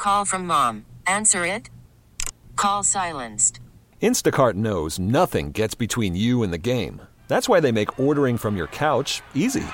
call from mom. Answer it. Call silenced. Instacart knows nothing gets between you and the game. That's why they make ordering from your couch easy.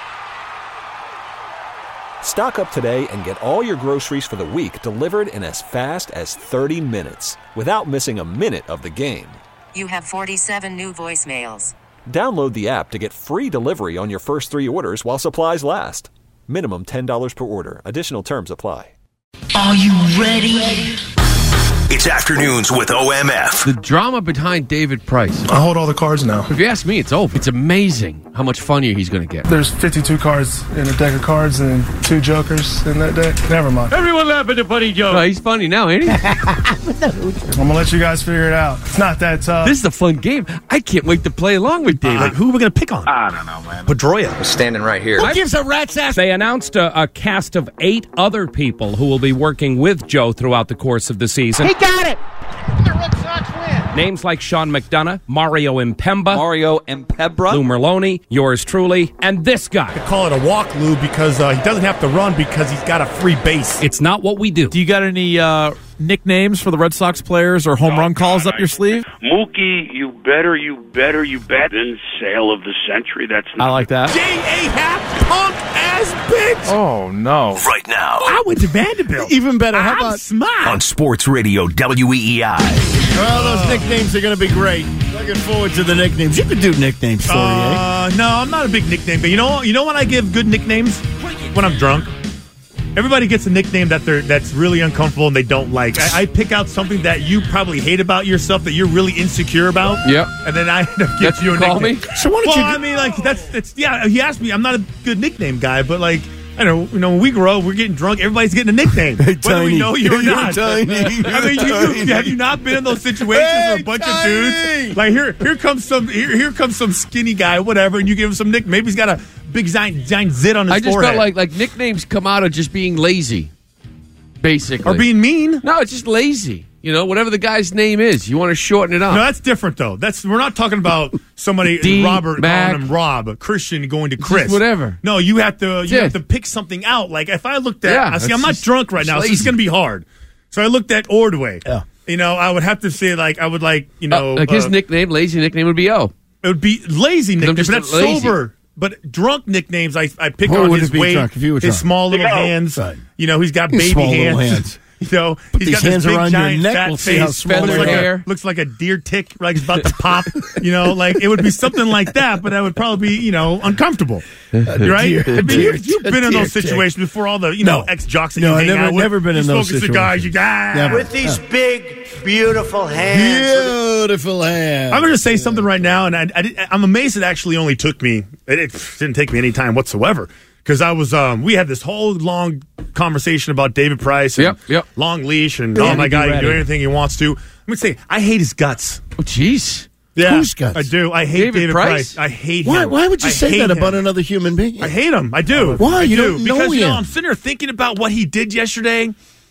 Stock up today and get all your groceries for the week delivered in as fast as 30 minutes without missing a minute of the game. You have 47 new voicemails. Download the app to get free delivery on your first 3 orders while supplies last. Minimum $10 per order. Additional terms apply. Are you ready? It's Afternoons with OMF. The drama behind David Price. I hold all the cards now. If you ask me, it's over. It's amazing how much funnier he's going to get. There's 52 cards in a deck of cards and 2 jokers in that deck. Never mind. Everyone laugh at the funny joke. Oh, he's funny now, ain't he? I'm going to let you guys figure it out. It's not that tough. This is a fun game. I can't wait to play along with David. Who are we going to pick on? I don't know, man. Pedroia. Standing right here. Who gives a rat's ass? They announced a cast of 8 other people who will be working with Joe throughout the course of the season. He got it! The Red Sox win. Names like Sean McDonough, Mario Impemba, Lou Merlone, yours truly, and this guy. I call it a walk, Lou, because he doesn't have to run because he's got a free base. It's not what we do. Do you got any nicknames for the Red Sox players or home run calls up your sleeve? Mookie, you bet. Then sale of the century. That's I like that. J.A. half punk ass bitch. Oh, no. Right now. I went to Vanderbilt. Even better. How I'm about smart. On Sports Radio WEEI. Well, those nicknames are going to be great. Looking forward to the nicknames. You could do nicknames, 48. No, I'm not a big nickname, but you know when I give good nicknames? When I'm drunk. Everybody gets a nickname that's really uncomfortable and they don't like. I pick out something that you probably hate about yourself that you're really insecure about. Yep. And then I end up giving you a call nickname. me? So why don't I mean, like that's yeah. He asked me. I'm not a good nickname guy, but like. I don't know, when we grow, we're getting drunk. Everybody's getting a nickname, whether we know you or not. Tiny. I mean, have you not been in those situations where a bunch of dudes like here comes some skinny guy, whatever, and you give him some nickname. Maybe he's got a big giant zit on his I just forehead. felt like nicknames come out of just being lazy, basically. Or being mean. No, it's just lazy. You know, whatever the guy's name is, you want to shorten it up. No, that's different though. We're not talking about somebody Robert calling him Rob, Christian going to Chris, just whatever. No, you have to pick something out. Like if I looked at, I'm not drunk right now, so it's going to be hard. So I looked at Ordway. Yeah. You know, I would have to say like his nickname, lazy nickname would be O. It would be lazy nickname, but that's lazy. sober. But drunk nicknames, I pick What on would his it be weight, drunk if you were his drunk? small little hands. Right. You know, he's got His baby small little hands. You know, Put he's these got this hands big around your giant neck, fat we'll see how face, small they are. looks like a deer tick, like it's about to pop. You know, like it would be something like that, but that would probably be, uncomfortable, right? You've been in those situations before. All the ex jocks that you hang out with. never been in those situations. Cigars, you guys. With these big, beautiful hands. Beautiful hands. I'm going to say something right now, and I'm amazed it actually only took me. It didn't take me any time whatsoever. Because I was, we had this whole long conversation about David Price and long leash and, oh my God, he can do anything he wants to. Let me say, I hate his guts. Oh, jeez. Yeah, Whose guts? I do. I hate David Price. I hate him. Why would you say that about another human being? I hate him. I do. Why? You don't know because, him. I'm sitting there thinking about what he did yesterday,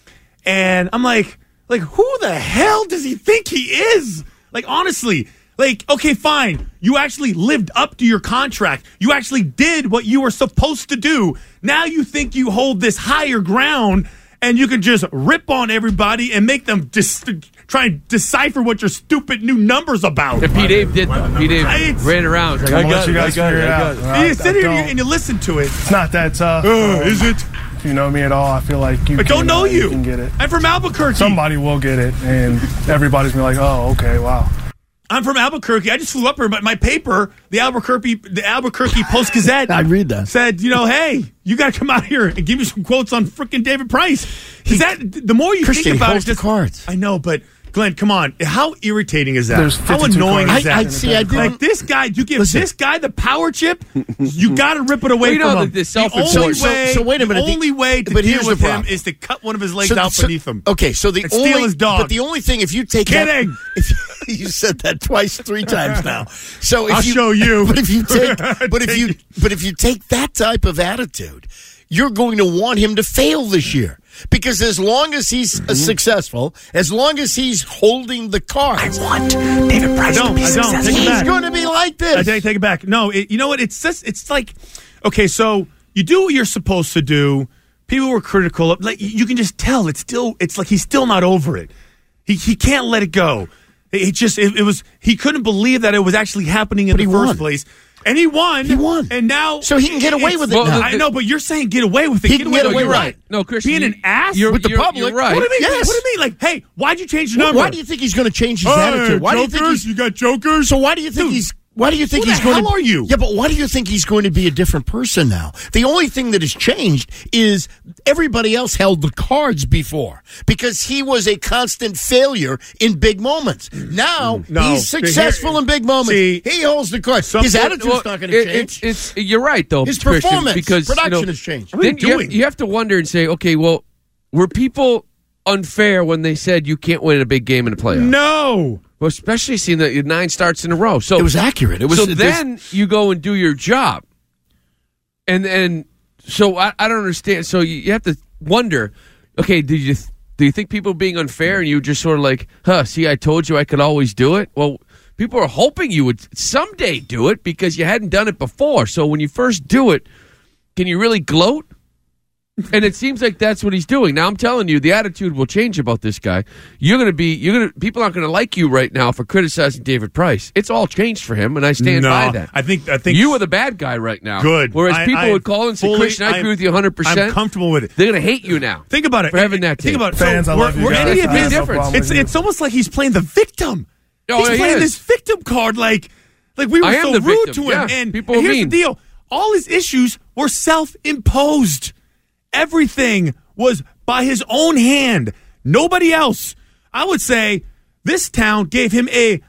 and I'm like, who the hell does he think he is? Like, honestly. Like, okay, fine. You actually lived up to your contract. You actually did what you were supposed to do. Now you think you hold this higher ground and you can just rip on everybody and make them just try and decipher what your stupid new number's about. And P. Dave did, though. P. Dave ran around. Like, I got it. You sit here and you listen to it. It's not that tough. Is it? If you know me at all, I feel like I don't know you. Can get it. I'm from Albuquerque. Somebody will get it, and everybody's gonna be like, oh, okay, wow. I'm from Albuquerque. I just flew up here, but my paper, the Albuquerque Post-Gazette, I read that. Said, hey, you got to come out here and give me some quotes on freaking David Price. Because the more you think about it, the cards. I know, but Glenn, come on. How irritating is that? There's How annoying is that? I didn't. Like this guy, you give this guy the power chip, you got to rip it away from him. So wait a minute. The only way to deal with him is to cut one of his legs out beneath him. Okay, so steal his dog. But the only thing, if you take Kidding. You said that twice, 3 times now. So I'll show you. But if you take that type of attitude, you're going to want him to fail this year. Because as long as he's successful, as long as he's holding the cards, I want David Price to be successful. He's going to be like this. I take it back. No, you know what? It's like, okay, so you do what you're supposed to do, people were critical of, like, you can just tell it's like he's still not over it. He can't let it go. It was he couldn't believe that it was actually happening in the first place. And he won. And now so he can get away with it now. I know, but you're saying get away with it. He can get away with it. No, Christian, being an ass with the public. You're right. What do you mean? Yes. What do you mean? Like, hey, why'd you change the number? Why do you think he's going to change his attitude? Why do you think you got jokers? So why do you think he's? Why do you think he's going to? Who the hell are you? Yeah, but why do you think he's going to be a different person now? The only thing that has changed is everybody else held the cards before because he was a constant failure in big moments. Now he's successful in big moments. He holds the cards. His attitude's not going to change. You're right, though. His Christian, performance, because production has changed. Then you have to wonder and say, okay, well, were people unfair when they said you can't win a big game in the playoffs? No. Well, especially seeing that 9 starts in a row. So it was accurate. Then you go and do your job. And so I don't understand. So you have to wonder, okay, do you think people are being unfair and you just sort of like, see, I told you I could always do it? Well, people are hoping you would someday do it because you hadn't done it before. So when you first do it, can you really gloat? And it seems like that's what he's doing. Now I'm telling you, the attitude will change about this guy. People aren't going to like you right now for criticizing David Price. It's all changed for him, and I stand by that. I think you are the bad guy right now. Good. Whereas people would call and say, Christian, I agree with you 100%. I'm comfortable with it. They're going to hate you now. Think about it. For having that Think about it. Fans, I love you guys. Any difference? It's almost like he's playing the victim. He's playing this victim card like we were so rude to him. Yeah, and people here's mean. the deal. All his issues were self-imposed. Everything was by his own hand. Nobody else. I would say this town gave him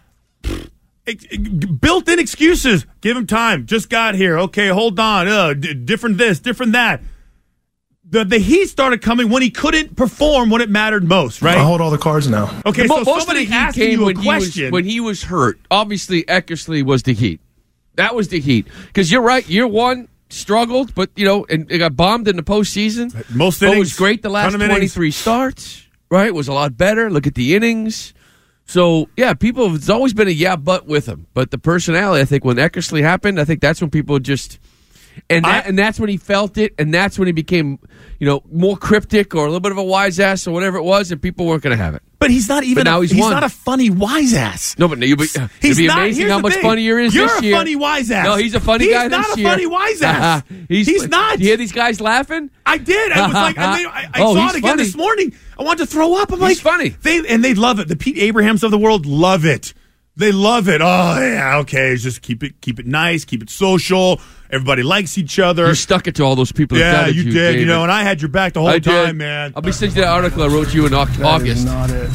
built-in excuses. Give him time. Just got here. Okay, hold on. Different this, different that. The heat started coming when he couldn't perform when it mattered most, right? I hold all the cards now. Okay, so most somebody of the heat asking came you a question. when he was hurt. Obviously, Eckersley was the heat. That was the heat. Because you're right, year one, struggled, but, and it got bombed in the postseason. Most innings. It was great the last 23 starts, right? It was a lot better. Look at the innings. So, yeah, it's always been a but with him. But the personality, I think when Eckersley happened, I think that's when people just... And that's when he felt it, and that's when he became, more cryptic or a little bit of a wise ass or whatever it was, and people weren't going to have it. But he's not even. He's not a funny wise ass. No, but it'd be amazing how much funnier he is this year. You're a funny wise ass. No, he's a funny guy this year. He's not a funny wise ass. He's not. Do you hear these guys laughing? I did. I was like, I saw it again this morning. I wanted to throw up. I'm like, he's funny. They love it. The Pete Abrahams of the world love it. They love it. Oh yeah, okay. Just keep it nice, keep it social. Everybody likes each other. You stuck it to all those people. Yeah, you did. David. And I had your back the whole time, man. I'll be sending you that article I wrote you in August. That is not it.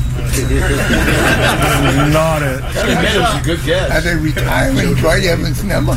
Not it. That's a good guess. Are they retiring Dwight Evans' number?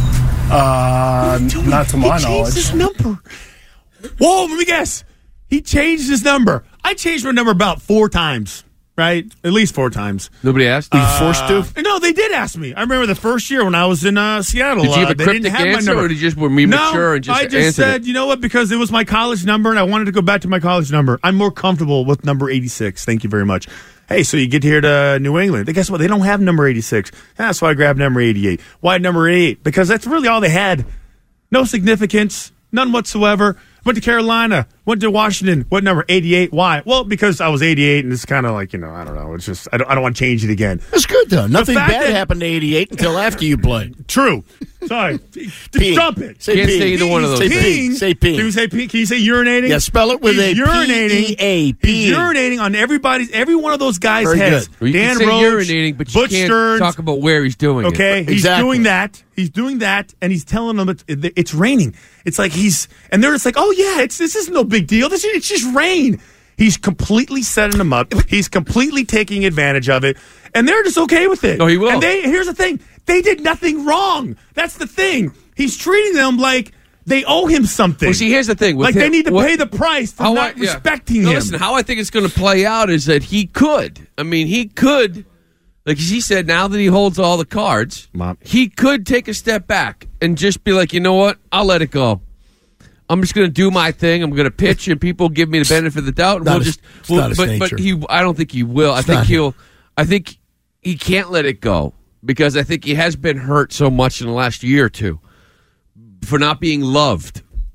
Not to my knowledge. He changed his number. Whoa, let me guess. He changed his number. I changed my number about 4 times. Right? At least 4 times. Nobody asked? Were you forced to? No, they did ask me. I remember the first year when I was in Seattle. Did you have a cryptic answer, or did you just were mature and just I just said, it? You know what? Because it was my college number, and I wanted to go back to my college number. I'm more comfortable with number 86. Thank you very much. Hey, so you get here to New England. Guess what? They don't have number 86. That's why I grabbed number 88. Why number 88? Because that's really all they had. No significance. None whatsoever. Went to Carolina. Went to Washington. What number? 88. Why? Well, because I was 88, and it's kind of like, I don't know. It's just, I don't want to change it again. That's good, though. Nothing bad happened to 88 until after you played. True. Sorry. Dump it. Say Can't say either one of those. Say peen. Say peen. Can you say peen? Can you say urinating? Yeah, spell it with He's urinating. P-E-A. He's urinating on every one of those guys' Very heads. good. Well, you Dan can say Roach, urinating, but you Butch can't Stearns. talk about where he's doing it. Okay, he's doing that. He's doing that, and he's telling them it's raining. It's like and they're just like, oh yeah, this is no big deal. It's just rain. He's completely setting them up. He's completely taking advantage of it, and they're just okay with it. No, he will. And here's the thing: they did nothing wrong. That's the thing. He's treating them like they owe him something. Well, see, here's the thing: like they need to pay the price for not respecting him. Listen, how I think it's going to play out is that he could. I mean, he could. Like he said, now that he holds all the cards, he could take a step back and just be like, you know what? I'll let it go. I'm just going to do my thing. I'm going to pitch, and people give me the benefit of the doubt. And I don't think he will. I think he can't let it go because I think he has been hurt so much in the last year or two for not being loved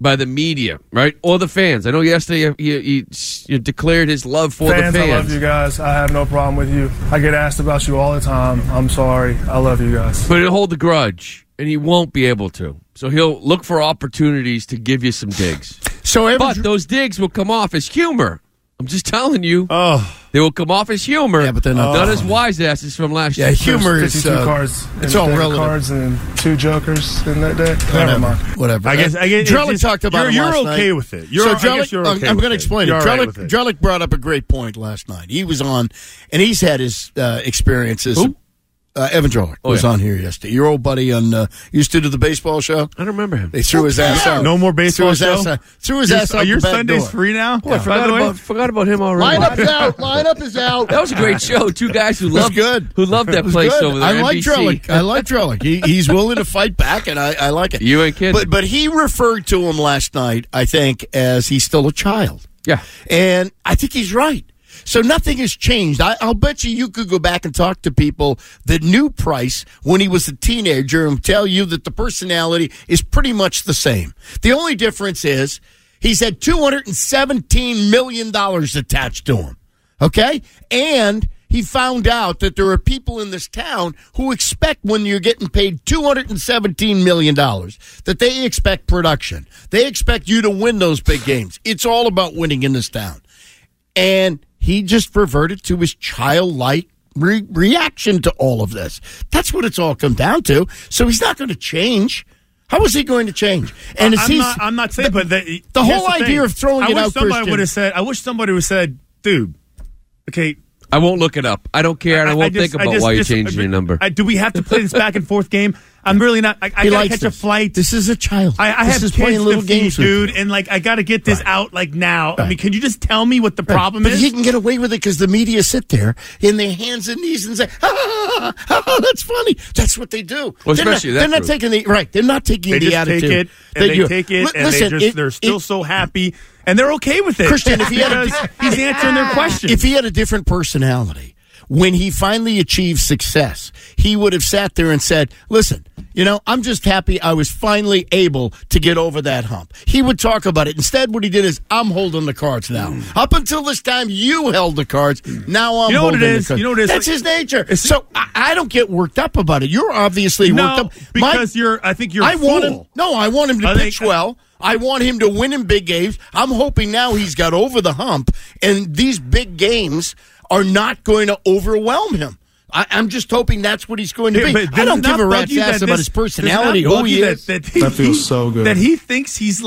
by the media, right? Or the fans. I know yesterday you declared his love for the fans. I love you guys. I have no problem with you. I get asked about you all the time. I'm sorry. I love you guys. But he'll hold the grudge, and he won't be able to. So he'll look for opportunities to give you some digs. But those digs will come off as humor. I'm just telling you. They will come off as humor. Yeah, but they're not as wise asses from last year. Yeah, humor is 52 cards. It's all relative. Cards and 2 jokers in that day. Never mind. Whatever. I guess Drellick talked about it last night. Okay with it. I'm going to explain it. Drellick brought up a great point last night. He was on, and he's had his experiences. Who? Evan Drellick was on here yesterday. Your old buddy on used to do the baseball show. I don't remember him. They threw his ass out. No more baseball show. Threw his ass out. Are your the back Sundays door. free now? Oh, I forgot about him already. Lineup's out. Lineup is out. That was a great show. 2 guys who loved that place good. over there. I like NBC. Drellick. He's willing to fight back, and I like it. You ain't kidding. But he referred to him last night, I think, as he's still a child. Yeah. And I think he's right. So nothing has changed. I'll bet you could go back and talk to people that knew Price when he was a teenager and tell you that the personality is pretty much the same. The only difference is he's had $217 million attached to him. Okay? And he found out that there are people in this town who expect when you're getting paid $217 million that they expect production. They expect you to win those big games. It's all about winning in this town. And he just reverted to his childlike reaction to all of this. That's what it's all come down to. So he's not going to change. How is he going to change? And I'm not saying, but the whole idea of throwing it out, Christian. I wish somebody would have said, dude, okay. I won't look it up. I don't care, and I won't think about why you're changing your number. Do we have to play this back and forth game? I'm really not. I gotta catch a flight. This is a child. I have kids playing little games, dude, and I gotta get this out now. Right. I mean, can you just tell me what the problem is? But he can get away with it because the media sit there in their hands and knees and say, that's funny. That's what they do. Well, they're not taking They're not taking the attitude. Take it, and they take it, and they're still so happy, and they're okay with it. Christian, if he's answering their questions. If he had a different personality, when he finally achieved success, he would have sat there and said, listen, I'm just happy I was finally able to get over that hump. He would talk about it. Instead, what he did is, I'm holding the cards now. Up until this time, you held the cards. Now I'm holding the cards. You know what it is? That's his nature. So I don't get worked up about it. You're obviously worked up. Because I think you're a fool. I want him to pitch well. I want him to win in big games. I'm hoping now he's got over the hump, and these big games are not going to overwhelm him. I'm just hoping that's what he's going to be. I don't give a rat's ass about his personality, who he is. That feels so good. That he thinks he's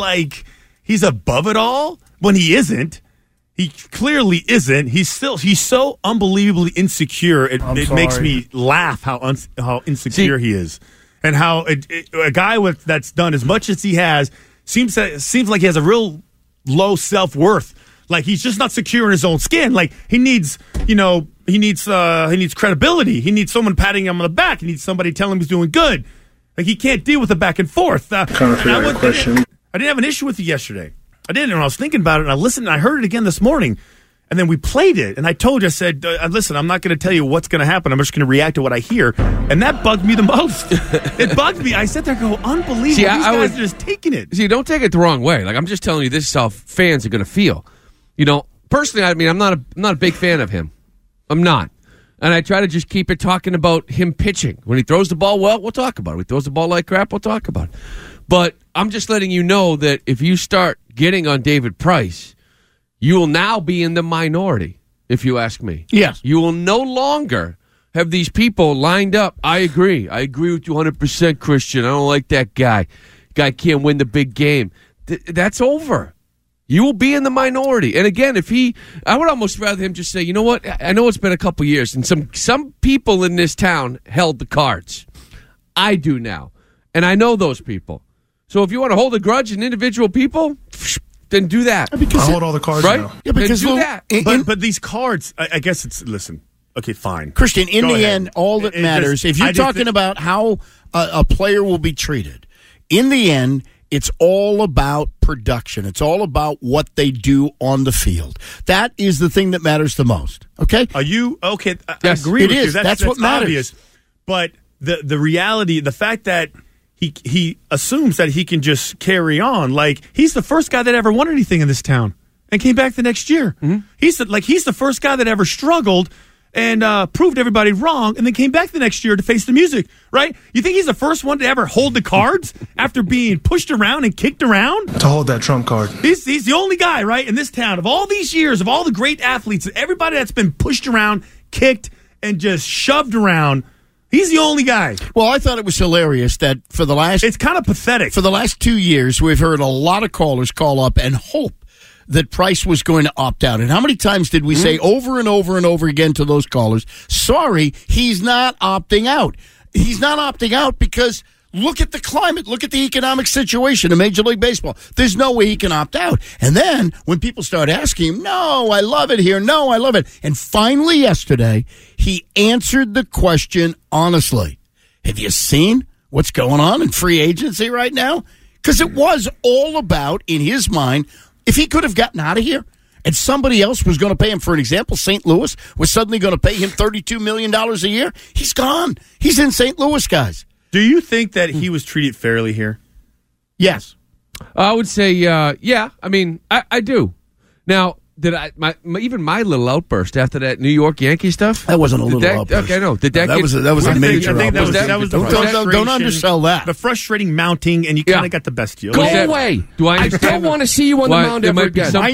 above it all when he isn't. He clearly isn't. He's so unbelievably insecure. It makes me laugh how insecure he is, and how a guy that's done as much as he has seems like he has a real low self-worth. Like he's just not secure in his own skin. Like he needs credibility. He needs someone patting him on the back. He needs somebody telling him he's doing good. Like he can't deal with the back and forth. I didn't have an issue with it yesterday. I didn't. And I was thinking about it, and I listened, and I heard it again this morning. And then we played it, and I told you, I said, listen, I'm not going to tell you what's going to happen. I'm just going to react to what I hear. And that bugged me the most. It bugged me. I sat there and go, unbelievable. See, These guys are just taking it. See, don't take it the wrong way. Like, I'm just telling you, this is how fans are going to feel. Personally, I mean, I'm not a big fan of him. I'm not. And I try to just keep it talking about him pitching. When he throws the ball well, we'll talk about it. When he throws the ball like crap, we'll talk about it. But I'm just letting you know that if you start getting on David Price, you will now be in the minority, if you ask me. Yes. You will no longer have these people lined up. I agree. I agree with you 100%, Christian. I don't like that guy. Guy can't win the big game. That's over. You will be in the minority. And again, I would almost rather him just say, you know what? I know it's been a couple years, and some people in this town held the cards. I do now. And I know those people. So if you want to hold a grudge in individual people, then do that. I hold all the cards right? now. Yeah, because do that. But these cards, I guess it's, listen, okay, fine. Christian, in the end, all that matters, if you're talking about how a player will be treated, in the end, it's all about production. It's all about what they do on the field. That is the thing that matters the most. Okay? Are you okay? Yes, I agree it with is. you. That's what matters. Obvious. But the reality, the fact that he assumes that he can just carry on. Like, he's the first guy that ever won anything in this town and came back the next year. Mm-hmm. He's the first guy that ever struggled and proved everybody wrong and then came back the next year to face the music, right? You think he's the first one to ever hold the cards after being pushed around and kicked around? To hold that trump card. He's the only guy, right, in this town of all these years, of all the great athletes, everybody that's been pushed around, kicked, and just shoved around. He's the only guy. Well, I thought it was hilarious that for the last... It's kind of pathetic. For the last 2 years, we've heard a lot of callers call up and hope that Price was going to opt out. And how many times did we say over and over and over again to those callers, sorry, he's not opting out. He's not opting out because look at the climate. Look at the economic situation in Major League Baseball. There's no way he can opt out. And then when people start asking him, no, I love it here. No, I love it. And finally yesterday, he answered the question honestly. Have you seen what's going on in free agency right now? Because it was all about, in his mind, if he could have gotten out of here and somebody else was going to pay him, for an example, St. Louis was suddenly going to pay him $32 million a year, he's gone. He's in St. Louis, guys. Do you think that he was treated fairly here? Yes. I would say, yeah. I mean, I do. Now, did even my little outburst after that New York Yankee stuff? That wasn't a little outburst. Okay, no. Did that was a major outburst. That was don't undersell that. The frustrating mounting, and you kind of got the best deal. Go away. Do I don't want to see you on the mound ever again. I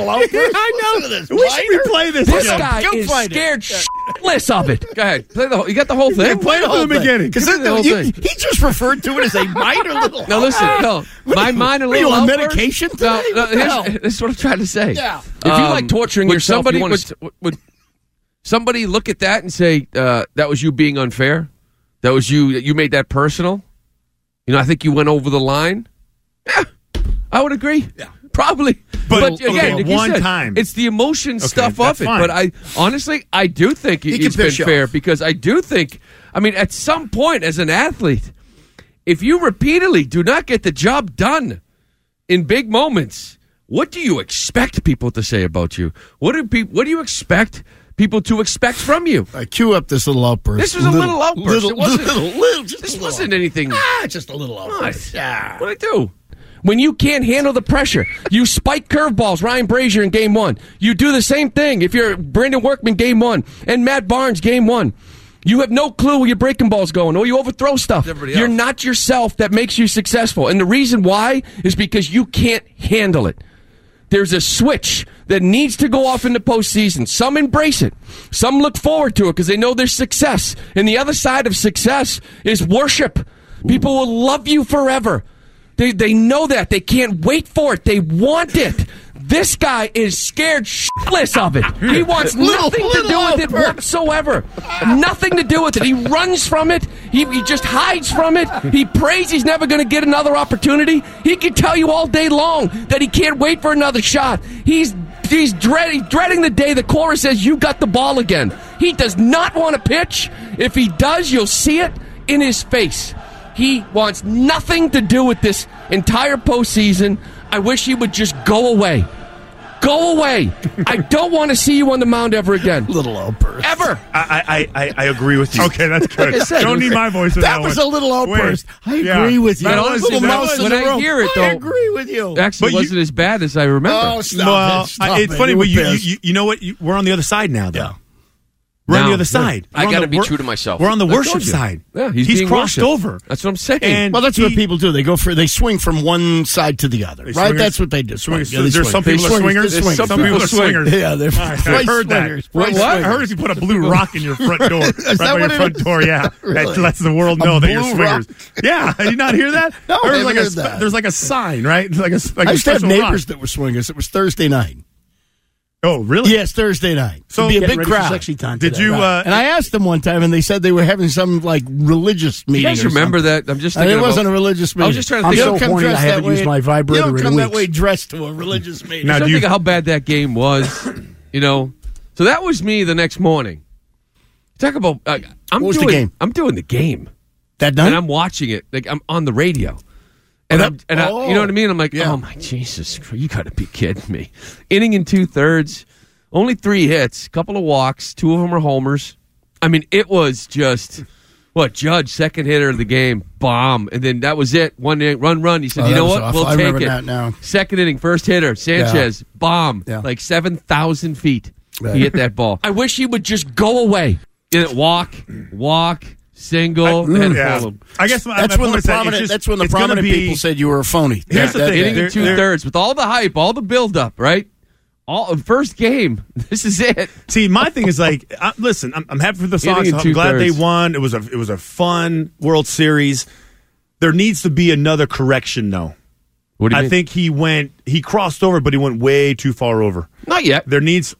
know. We should replay this. This guy is scared shitless of it. Go ahead. You got the whole thing? Play the whole beginning. Because he just referred to it as a minor little Now listen, my minor little outburst. Are you on medication today? This is what I'm trying to say. Yeah. If you like torturing yourself, would somebody look at that and say that was you being unfair? That was you made that personal? You know, I think you went over the line. Yeah, I would agree. Yeah, probably. But again, like one time, it's the emotion stuff of it. Fine. But I honestly, I do think it's been fair because I do think. I mean, at some point, as an athlete, if you repeatedly do not get the job done in big moments, what do you expect people to say about you? What do you expect people to expect from you? Cue up this little outburst. This was a little outburst. This wasn't anything. Just a little outburst. Yeah. What'd I do? When you can't handle the pressure, you spike curveballs, Ryan Brazier in game one. You do the same thing if you're Brandon Workman game one and Matt Barnes game one. You have no clue where your breaking ball's going or you overthrow stuff. You're not yourself. That makes you successful. And the reason why is because you can't handle it. There's a switch that needs to go off in the postseason. Some embrace it. Some look forward to it because they know there's success. And the other side of success is worship. People will love you forever. They know that. They can't wait for it. They want it. This guy is scared shitless of it. He wants nothing to do with it whatsoever. Nothing to do with it. He runs from it. He just hides from it. He prays he's never going to get another opportunity. He can tell you all day long that he can't wait for another shot. He's dreading the day the caller says, you got the ball again. He does not want to pitch. If he does, you'll see it in his face. He wants nothing to do with this entire postseason. I wish he would just go away. Go away. I don't want to see you on the mound ever again. Little outburst. Ever. I agree with you. Okay, that's good. Like don't need my voice. That was a little outburst. I agree with you. Honestly, when I hear it, though, I agree with you. Actually, wasn't as bad as I remember. Oh, stop it. It's funny, but you know what? We're on the other side now, though. Yeah. We're on the other side. I got to be true to myself. We're on the worship side. Yeah, he's crossed over. That's what I'm saying. And well, that's what people do. They swing from one side to the other, right? That's what they do. There's some people are swingers. Some people are swingers. Yeah, they're I heard that. What? I heard if you put a blue rock in your front door, right by your front door, yeah, that lets the world know that you're swingers. Yeah, did you not hear that? No, I heard that. There's like a sign, right? Like I used to have neighbors that were swingers. It was Thursday night. Oh, really? Yes, Thursday night. So it'd be a big crowd. Did you? And I asked them one time, and they said they were having some like religious meeting. You guys remember that? I'm just thinking. It wasn't a religious meeting. I was just trying to think. I'm so horny I haven't used my vibrator in weeks. You don't come that way dressed to a religious meeting. Now, think of how bad that game was. You know, so that was me the next morning. Talk about. What was the game? I'm doing the game that night, and I'm watching it. Like I'm on the radio. And you know what I mean? I'm like, oh my Jesus, you got to be kidding me! Inning and 2/3, only 3 hits, couple of walks, 2 of them are homers. I mean, it was just What, Judge, second hitter of the game, bomb. And then that was it. One inning, run. He said, you know what? Awful. We'll I take remember it. that now. Second inning, first hitter, Sanchez, bomb. Yeah. Like 7,000 feet. Right. He hit that ball. I wish he would just go away. Walk, single, and pull him. I guess that's when the prominent people said you were a phony. Here's the thing. Hitting in 2/3 with all the hype, all the build-up, right? First game. This is it. See, my thing is like, listen, I'm happy for the Sox. I'm glad they won. It was a fun World Series. There needs to be another correction, though. What do you mean? I think he crossed over, but he went way too far over. Not yet. There needs,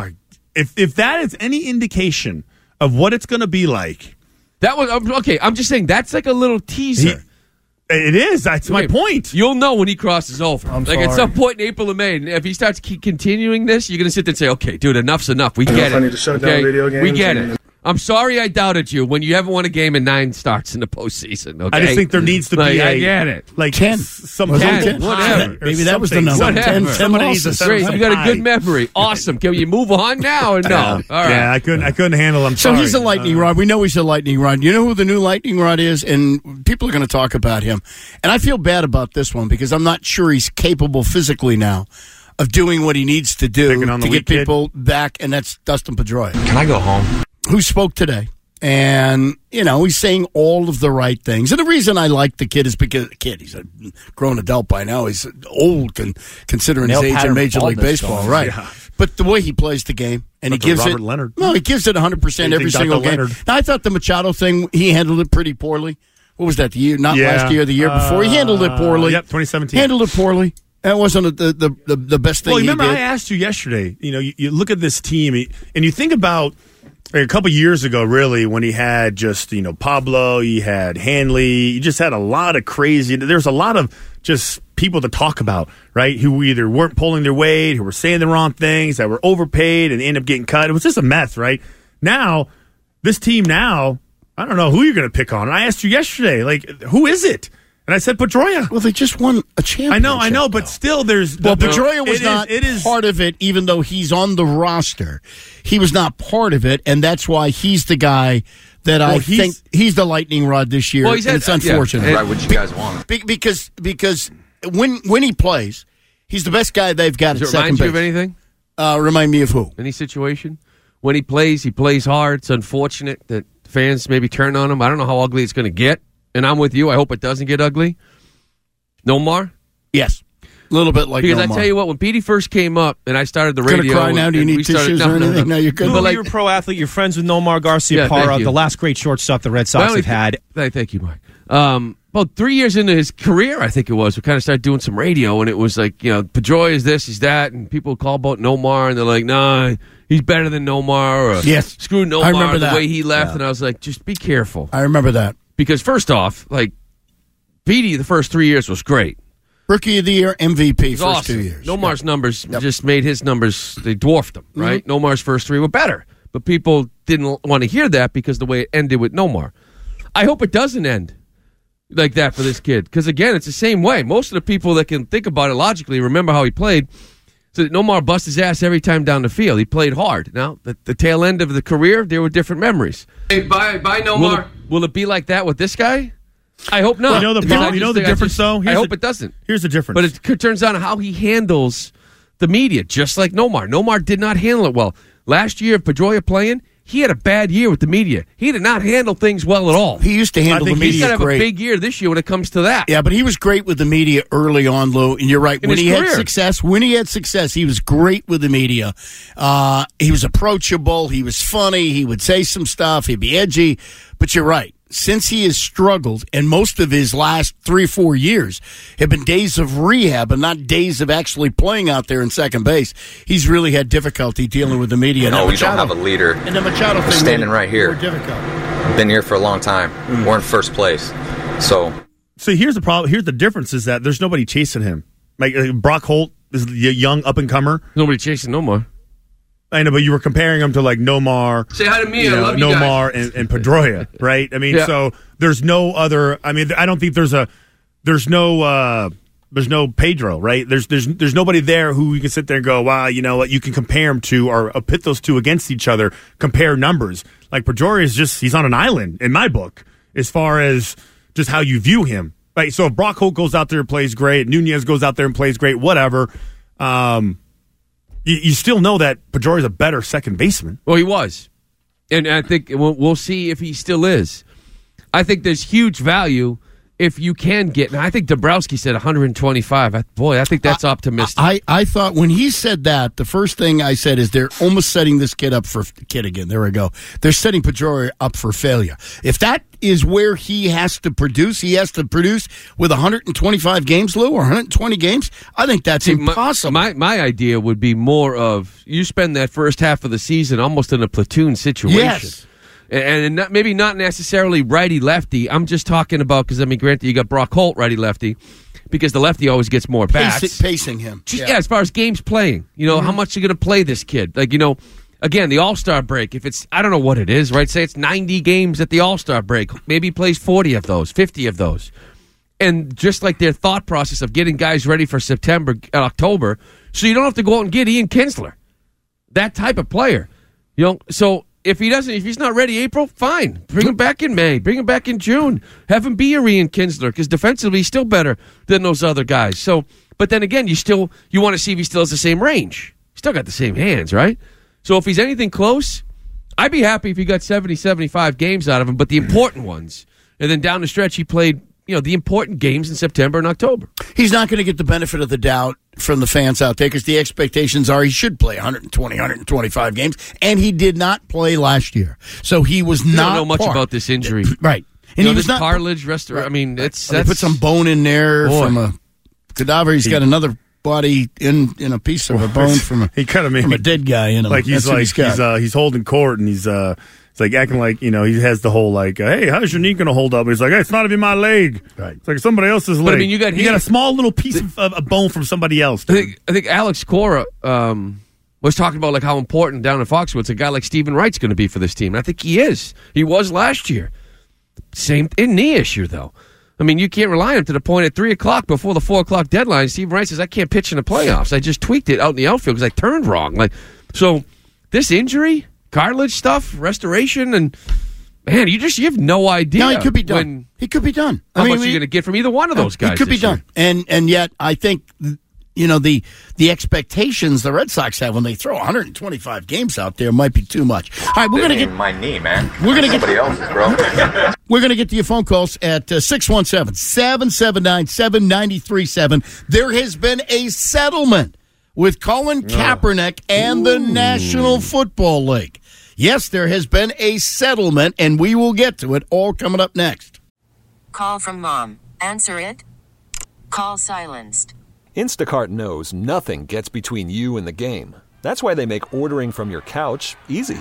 if that is any indication of what it's going to be like. That was, okay, I'm just saying, that's like a little teaser. It is. That's my point. You'll know when he crosses over. I'm like sorry. at some point in April or May, and if he starts continuing this, you're going to sit there and say, okay, dude, enough's enough. We get it. I need to shut down video games. We get it. I'm sorry I doubted you when you haven't won a game in 9 starts in the postseason. Okay? I just think there needs to be I get it. Like 10. Some 10, whatever. Maybe that was the number. Whatever. 10 losses. Great. You got a good memory. Awesome. Can you move on now or no? All right. Yeah, I couldn't handle him. So he's a lightning rod. We know he's a lightning rod. You know who the new lightning rod is? And people are going to talk about him. And I feel bad about this one because I'm not sure he's capable physically now of doing what he needs to do to get people back, and that's Dustin Pedroia. Can I go home? Who spoke today. And, he's saying all of the right things. And the reason I like the kid is because he's a grown adult by now. He's old considering his age in Major League Baseball. Right. Yeah. But the way he plays the game, and he gives Robert Leonard. No, he gives it 100% every single game. Now, I thought the Machado thing, he handled it pretty poorly. What was that, the year? Not last year, the year before. He handled it poorly. Yep, 2017. Handled it poorly. That wasn't the best thing he did. Well, remember I asked you yesterday, you look at this team, and you think about a couple years ago, really, when he had just, Pablo, he had Hanley, he just had a lot of crazy, there's a lot of just people to talk about, right, who either weren't pulling their weight, who were saying the wrong things, that were overpaid and ended up getting cut. It was just a mess, right? Now, this team now, I don't know who you're going to pick on. And I asked you yesterday, who is it? And I said Pedroia. Well, they just won a championship. I know, but still there's... Pedroia was not part of it, even though he's on the roster. He was not part of it, and that's why he's the guy that I think he's the lightning rod this year. Well, and it's unfortunate. Right, what you guys want. Because when he plays, he's the best guy they've got at second base. Does it remind you of anything? Remind me of who? Any situation? When he plays hard. It's unfortunate that fans maybe turn on him. I don't know how ugly it's going to get. And I'm with you. I hope it doesn't get ugly. Nomar? Yes. A little bit like because Nomar. I tell you what, when Petey first came up and I started the radio... Gonna cry now? Do you need tissues or anything? No, you're good. But you're a pro athlete. You're friends with Nomar Garciaparra, the last great shortstop the Red Sox have had. Thank you, Mike. About 3 years into his career, I think it was, we kind of started doing some radio, and it was like, Pedroia is this, he's that, and people would call about Nomar, and they're like, nah, he's better than Nomar, or yes. Screw Nomar, I remember the that. way he left, and I was like, just be careful. I remember that. Because first off, Petey the first 3 years was great. Rookie of the Year, MVP first awesome. 2 years. Nomar's numbers just made his numbers, they dwarfed him, right? Nomar's first 3 were better. But people didn't want to hear that because the way it ended with Nomar. I hope it doesn't end like that for this kid. Because, again, it's the same way. Most of the people that can think about it logically remember how he played. So that Nomar bust his ass every time down the field. He played hard. Now, the tail end of the career, there were different memories. Hey, bye, Nomar. Will it be like that with this guy? I hope not. You know the difference, though? I hope it doesn't. Here's the difference. But it turns out how he handles the media, just like Nomar. Nomar did not handle it well. Last year, Pedroia playing, he had a bad year with the media. He did not handle things well at all. He used to handle the media he's going to have great. a big year this year when it comes to that. Yeah, but he was great with the media early on, Lou. And you're right. When he had success, he was great with the media. He was approachable. He was funny. He would say some stuff. He'd be edgy. But you're right. Since he has struggled, and most of his last 3 or 4 years have been days of rehab and not days of actually playing out there in second base, he's really had difficulty dealing with the media. No, we don't have a leader. And the Machado thing, standing right here. Difficult. Been here for a long time. We're in first place. So here's the problem. Here's the difference is that there's nobody chasing him. Like Brock Holt is the young up and comer. Nobody chasing Nomar. I know, but you were comparing him to Nomar. Say hi to me. I love you Nomar guys. and Pedroia, right? I mean, so there's no other. I mean, I don't think there's no Pedro, right? There's nobody there who you can sit there and go, wow, you know what, you can compare him to or pit those two against each other, compare numbers. Like Pedroia is he's on an island in my book as far as just how you view him. Right? So if Brock Holt goes out there and plays great, Nunez goes out there and plays great, whatever, you still know that Pedroia is a better second baseman. Well, he was. And I think we'll see if he still is. I think there's huge value if you can get, and I think Dombrowski said 125. I think that's optimistic. I thought when he said that, the first thing I said is they're almost setting this kid up for again. There we go. They're setting Pedroia up for failure. If that is where he has to produce with 125 games, Lou, or 120 games. I think that's impossible. My idea would be more of you spend that first half of the season almost in a platoon situation. Yes. And maybe not necessarily righty-lefty. I'm just talking about, because, I mean, granted, you got Brock Holt righty-lefty, because the lefty always gets more bats. Pacing him. Yeah, as far as games playing. You know, how much you going to play this kid? Like, you know, again, the All-Star break, if it's, I don't know what it is, right? Say it's 90 games at the All-Star break. Maybe he plays 40 of those, 50 of those. And just like their thought process of getting guys ready for September and October, so you don't have to go out and get Ian Kinsler. That type of player. You know, so if he's not ready April, fine. Bring him back in May. Bring him back in June. Have him be your Ian Kinsler, because defensively he's still better than those other guys. So, but then again, you want to see if he still has the same range. He's still got the same hands, right? So if he's anything close, I'd be happy if he got 70, 75 games out of him, but the important ones. And then down the stretch, he played, you know, the important games in September and October. He's not going to get the benefit of the doubt from the fans out there, because the expectations are he should play 120, 125 games, and he did not play last year. So he was not. I don't know much about this injury. Right. And he was not cartilage restoration. I mean, they put some bone in there from a cadaver. He's got another body in a piece of a bone from a dead guy in him. Like he's holding court, and he's it's like acting like, you know, he has the whole like, hey, how's your knee going to hold up? He's like, hey, it's not even my leg. Right. It's like somebody else's leg. But I mean, you got a small little piece of a bone from somebody else. I think Alex Cora was talking about like how important down in Foxwoods a guy like Stephen Wright's going to be for this team. And I think he is. He was last year. Same knee issue though. I mean, you can't rely on him to the point at 3 o'clock before the 4 o'clock deadline. Stephen Wright says, I can't pitch in the playoffs. I just tweaked it out in the outfield because I turned wrong. Like, so this injury, cartilage stuff, restoration, and man, you have no idea. No, he could be done. He could be done. How much you're going to get from either one of those guys? He could be done. And yet, I think, you know, the expectations the Red Sox have when they throw 125 games out there might be too much. All right, we're going to get my knee, man. We're going to get somebody else's, bro. We're going to get to your phone calls at 617-779-7937. There has been a settlement with Colin Kaepernick and the National Football League. Yes, there has been a settlement, and we will get to it, all coming up next. Call from mom. Answer it. Call silenced. Instacart knows nothing gets between you and the game. That's why they make ordering from your couch easy.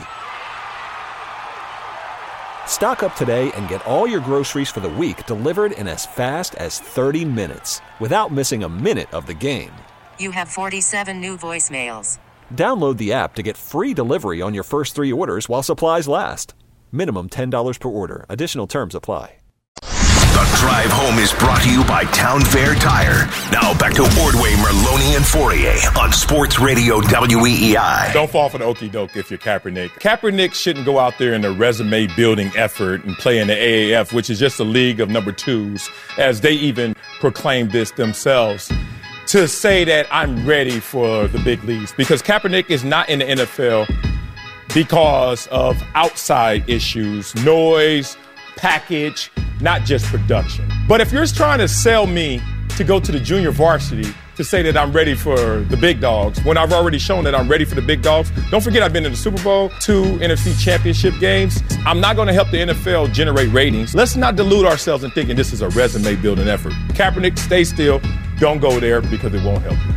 Stock up today and get all your groceries for the week delivered in as fast as 30 minutes without missing a minute of the game. You have 47 new voicemails. Download the app to get free delivery on your first 3 orders while supplies last. Minimum $10 per order. Additional terms apply. The drive home is brought to you by Town Fair Tire. Now back to Ordway, Merloni, and Fourier on Sports Radio WEEI. Don't fall for the okie doke if you're Kaepernick. Kaepernick shouldn't go out there in a resume-building effort and play in the AAF, which is just a league of number twos, as they even proclaim this themselves, to say that I'm ready for the big leagues. Because Kaepernick is not in the NFL because of outside issues, noise, package, not just production. But if you're trying to sell me to go to the junior varsity to say that I'm ready for the big dogs, when I've already shown that I'm ready for the big dogs, don't forget I've been in the Super Bowl, 2 NFC championship games. I'm not going to help the NFL generate ratings. Let's not delude ourselves in thinking this is a resume-building effort. Kaepernick, stay still. Don't go there because it won't help you.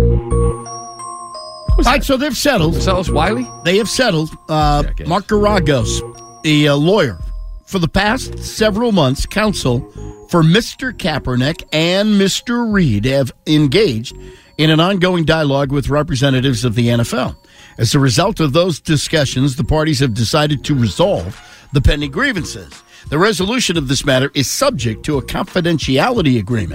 All right, so they've settled. Marcellus Wiley? They have settled. Mark Garagos, the lawyer, for the past several months, counsel for Mr. Kaepernick and Mr. Reed have engaged in an ongoing dialogue with representatives of the NFL. As a result of those discussions, the parties have decided to resolve the pending grievances. The resolution of this matter is subject to a confidentiality agreement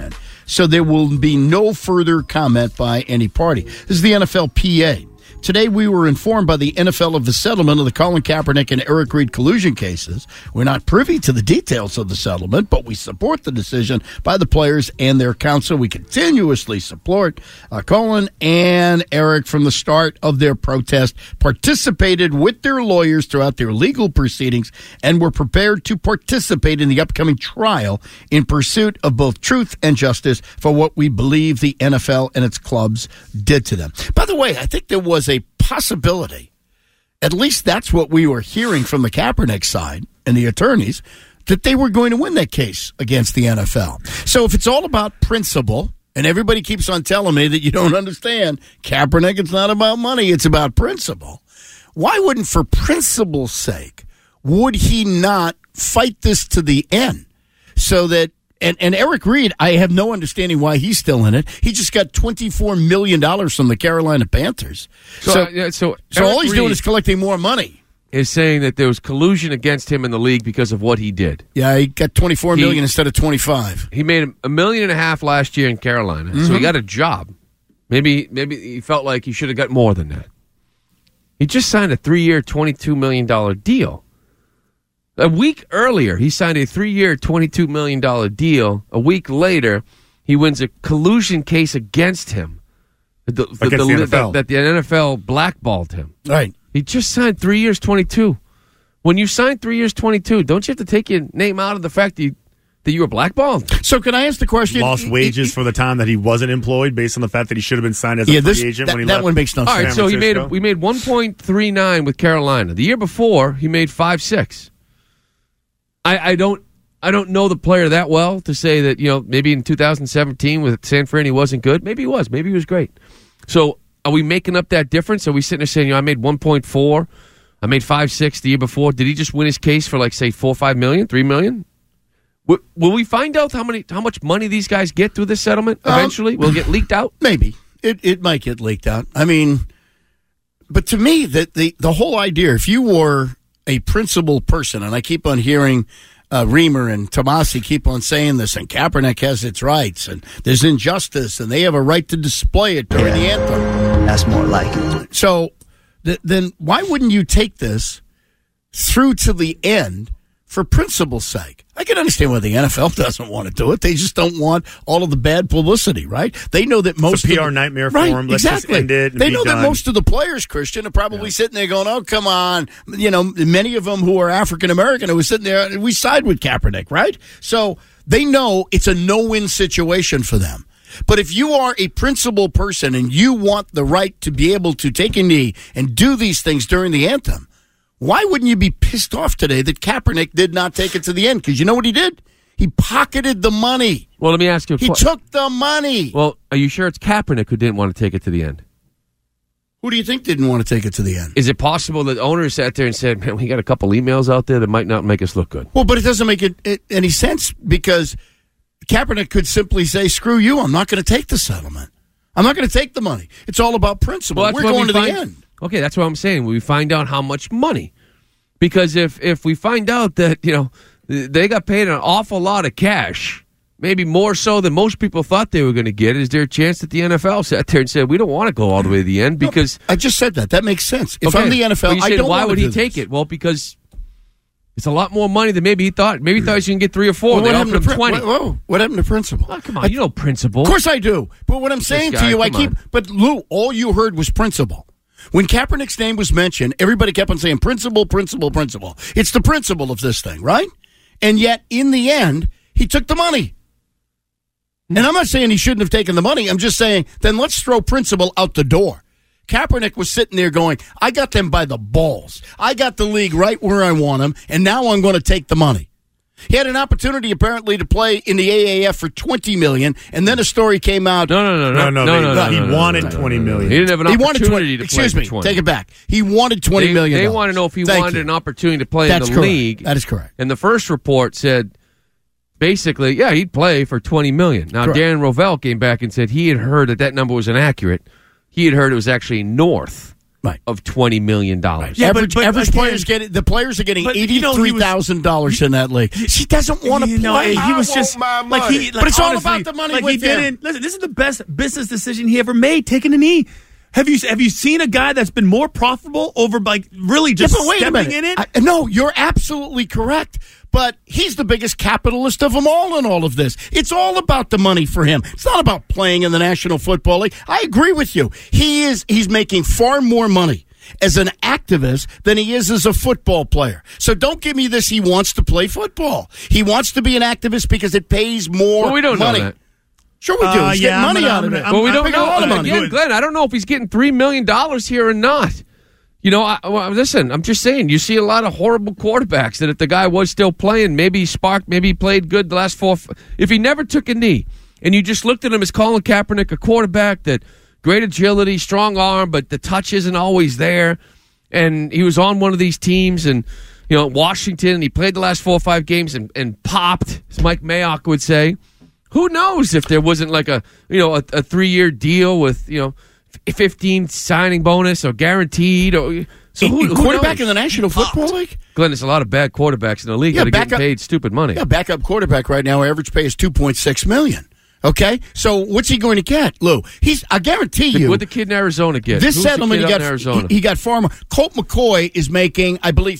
so there will be no further comment by any party. This is the NFLPA. Today, we were informed by the NFL of the settlement of the Colin Kaepernick and Eric Reid collusion cases. We're not privy to the details of the settlement, but we support the decision by the players and their counsel. We continuously support Colin and Eric from the start of their protest, participated with their lawyers throughout their legal proceedings, and were prepared to participate in the upcoming trial in pursuit of both truth and justice for what we believe the NFL and its clubs did to them. By the way, I think there was a possibility, at least that's what we were hearing from the Kaepernick side and the attorneys, that they were going to win that case against the NFL. So if it's all about principle, and everybody keeps on telling me that you don't understand, Kaepernick, it's not about money, it's about principle. Why wouldn't, for principle's sake, would he not fight this to the end so that And Eric Reid, I have no understanding why he's still in it. He just got $24 million from the Carolina Panthers. So all he's doing is collecting more money. Is saying that there was collusion against him in the league because of what he did. Yeah, he got $24 million instead of $25. He made $1.5 million last year in Carolina, so he got a job. Maybe he felt like he should have got more than that. He just signed a 3-year, $22 million deal. A week earlier, he signed a 3-year, $22 million deal. A week later, he wins a collusion case against him. Against the NFL. That the NFL blackballed him. Right. He just signed 3 years, 22. When you sign 3 years, 22, don't you have to take your name out of the fact that you were blackballed? So can I ask the question? Lost wages for the time that he wasn't employed based on the fact that he should have been signed as a free agent when he left. That one makes no sense. All right, so we made 1.39 with Carolina. The year before, he made 5.6. I don't know the player that well to say that, maybe in 2017 with San Fran he wasn't good. Maybe he was. Maybe he was great. So are we making up that difference? Are we sitting there saying, I made 1.4, I made 5.6 the year before. Did he just win his case for say $4 or $5 million, $3 million? Will we find out how much money these guys get through this settlement eventually? Will it get leaked out? Maybe. It might get leaked out. I mean, but to me, the whole idea, if you were a principled person, and I keep on hearing Reamer and Tomasi keep on saying this, and Kaepernick has its rights, and there's injustice, and they have a right to display it during the anthem. That's more like it. So then why wouldn't you take this through to the end for principle's sake? I can understand why the NFL doesn't want to do it. They just don't want all of the bad publicity, right? They know that most it's a PR nightmare for them. Let's just end it and they know done. That most of the players, Christian, are probably sitting there going, oh, come on. Many of them who are African-American who are sitting there, we side with Kaepernick, right? So they know it's a no-win situation for them. But if you are a principled person and you want the right to be able to take a knee and do these things during the anthem, why wouldn't you be pissed off today that Kaepernick did not take it to the end? Because you know what he did? He pocketed the money. Well, let me ask you. He took the money. Well, are you sure it's Kaepernick who didn't want to take it to the end? Who do you think didn't want to take it to the end? Is it possible that owners sat there and said, man, we got a couple emails out there that might not make us look good? Well, but it doesn't make any sense because Kaepernick could simply say, screw you, I'm not going to take the settlement. I'm not going to take the money. It's all about principle. Well, we're going to the end. Okay, that's what I'm saying. We find out how much money. Because if we find out that, they got paid an awful lot of cash, maybe more so than most people thought they were going to get, is there a chance that the NFL sat there and said, we don't want to go all the way to the end? Because I just said that. That makes sense. If I'm the NFL, I don't why want would to he take it? Well, because it's a lot more money than maybe he thought. Maybe he thought he was going to get 3 or 4. They offered him 20. What happened to principle? Oh, come on, principle. Of course I do. But what I'm saying to you, but Lou, all you heard was principle. When Kaepernick's name was mentioned, everybody kept on saying principle, principle, principle. It's the principle of this thing, right? And yet, in the end, he took the money. And I'm not saying he shouldn't have taken the money. I'm just saying, then let's throw principle out the door. Kaepernick was sitting there going, I got them by the balls. I got the league right where I want them, and now I'm going to take the money. He had an opportunity, apparently, to play in the AAF for $20 million, and then a story came out. No. He wanted $20 million. He didn't have an opportunity to play. Excuse me, take it back. He wanted $20 million. They want to know if he wanted an opportunity to play in the league. That is correct. And the first report said, basically, yeah, he'd play for $20 million. Now, Correct. Dan Rovell came back and said he had heard that number was inaccurate. He had heard it was actually north of $20 million. Yeah, average players the players are getting $83,000 in that league. He doesn't want to play. He was just but it's all about the money. He didn't listen. This is the best business decision he ever made, taking a knee. Have you seen a guy that's been more profitable over really just stepping in it? No, you're absolutely correct. But he's the biggest capitalist of them all in all of this. It's all about the money for him. It's not about playing in the National Football League. I agree with you. He's making far more money as an activist than he is as a football player. So don't give me this. He wants to play football. He wants to be an activist because it pays more we don't money. Know that. Sure we do. He's getting money out of it. Well, we don't know. Again, Glenn, I don't know if he's getting $3 million here or not. Listen, I'm just saying, you see a lot of horrible quarterbacks that if the guy was still playing, maybe he sparked, maybe he played good the last 4. If he never took a knee and you just looked at him as Colin Kaepernick, a quarterback that great agility, strong arm, but the touch isn't always there, and he was on one of these teams and, Washington, and he played the last 4 or 5 games and popped, as Mike Mayock would say. Who knows if there wasn't like a 3-year deal with, 15 signing bonus or guaranteed or who quarterback knows? In the National Football League? Glenn, there's a lot of bad quarterbacks in the league that are getting paid stupid money. Yeah, backup quarterback right now, average pay is $2.6 million. Okay, so what's he going to get, Lou? I guarantee you. What'd the kid in Arizona get? This settlement he got far more. Colt McCoy is making, I believe,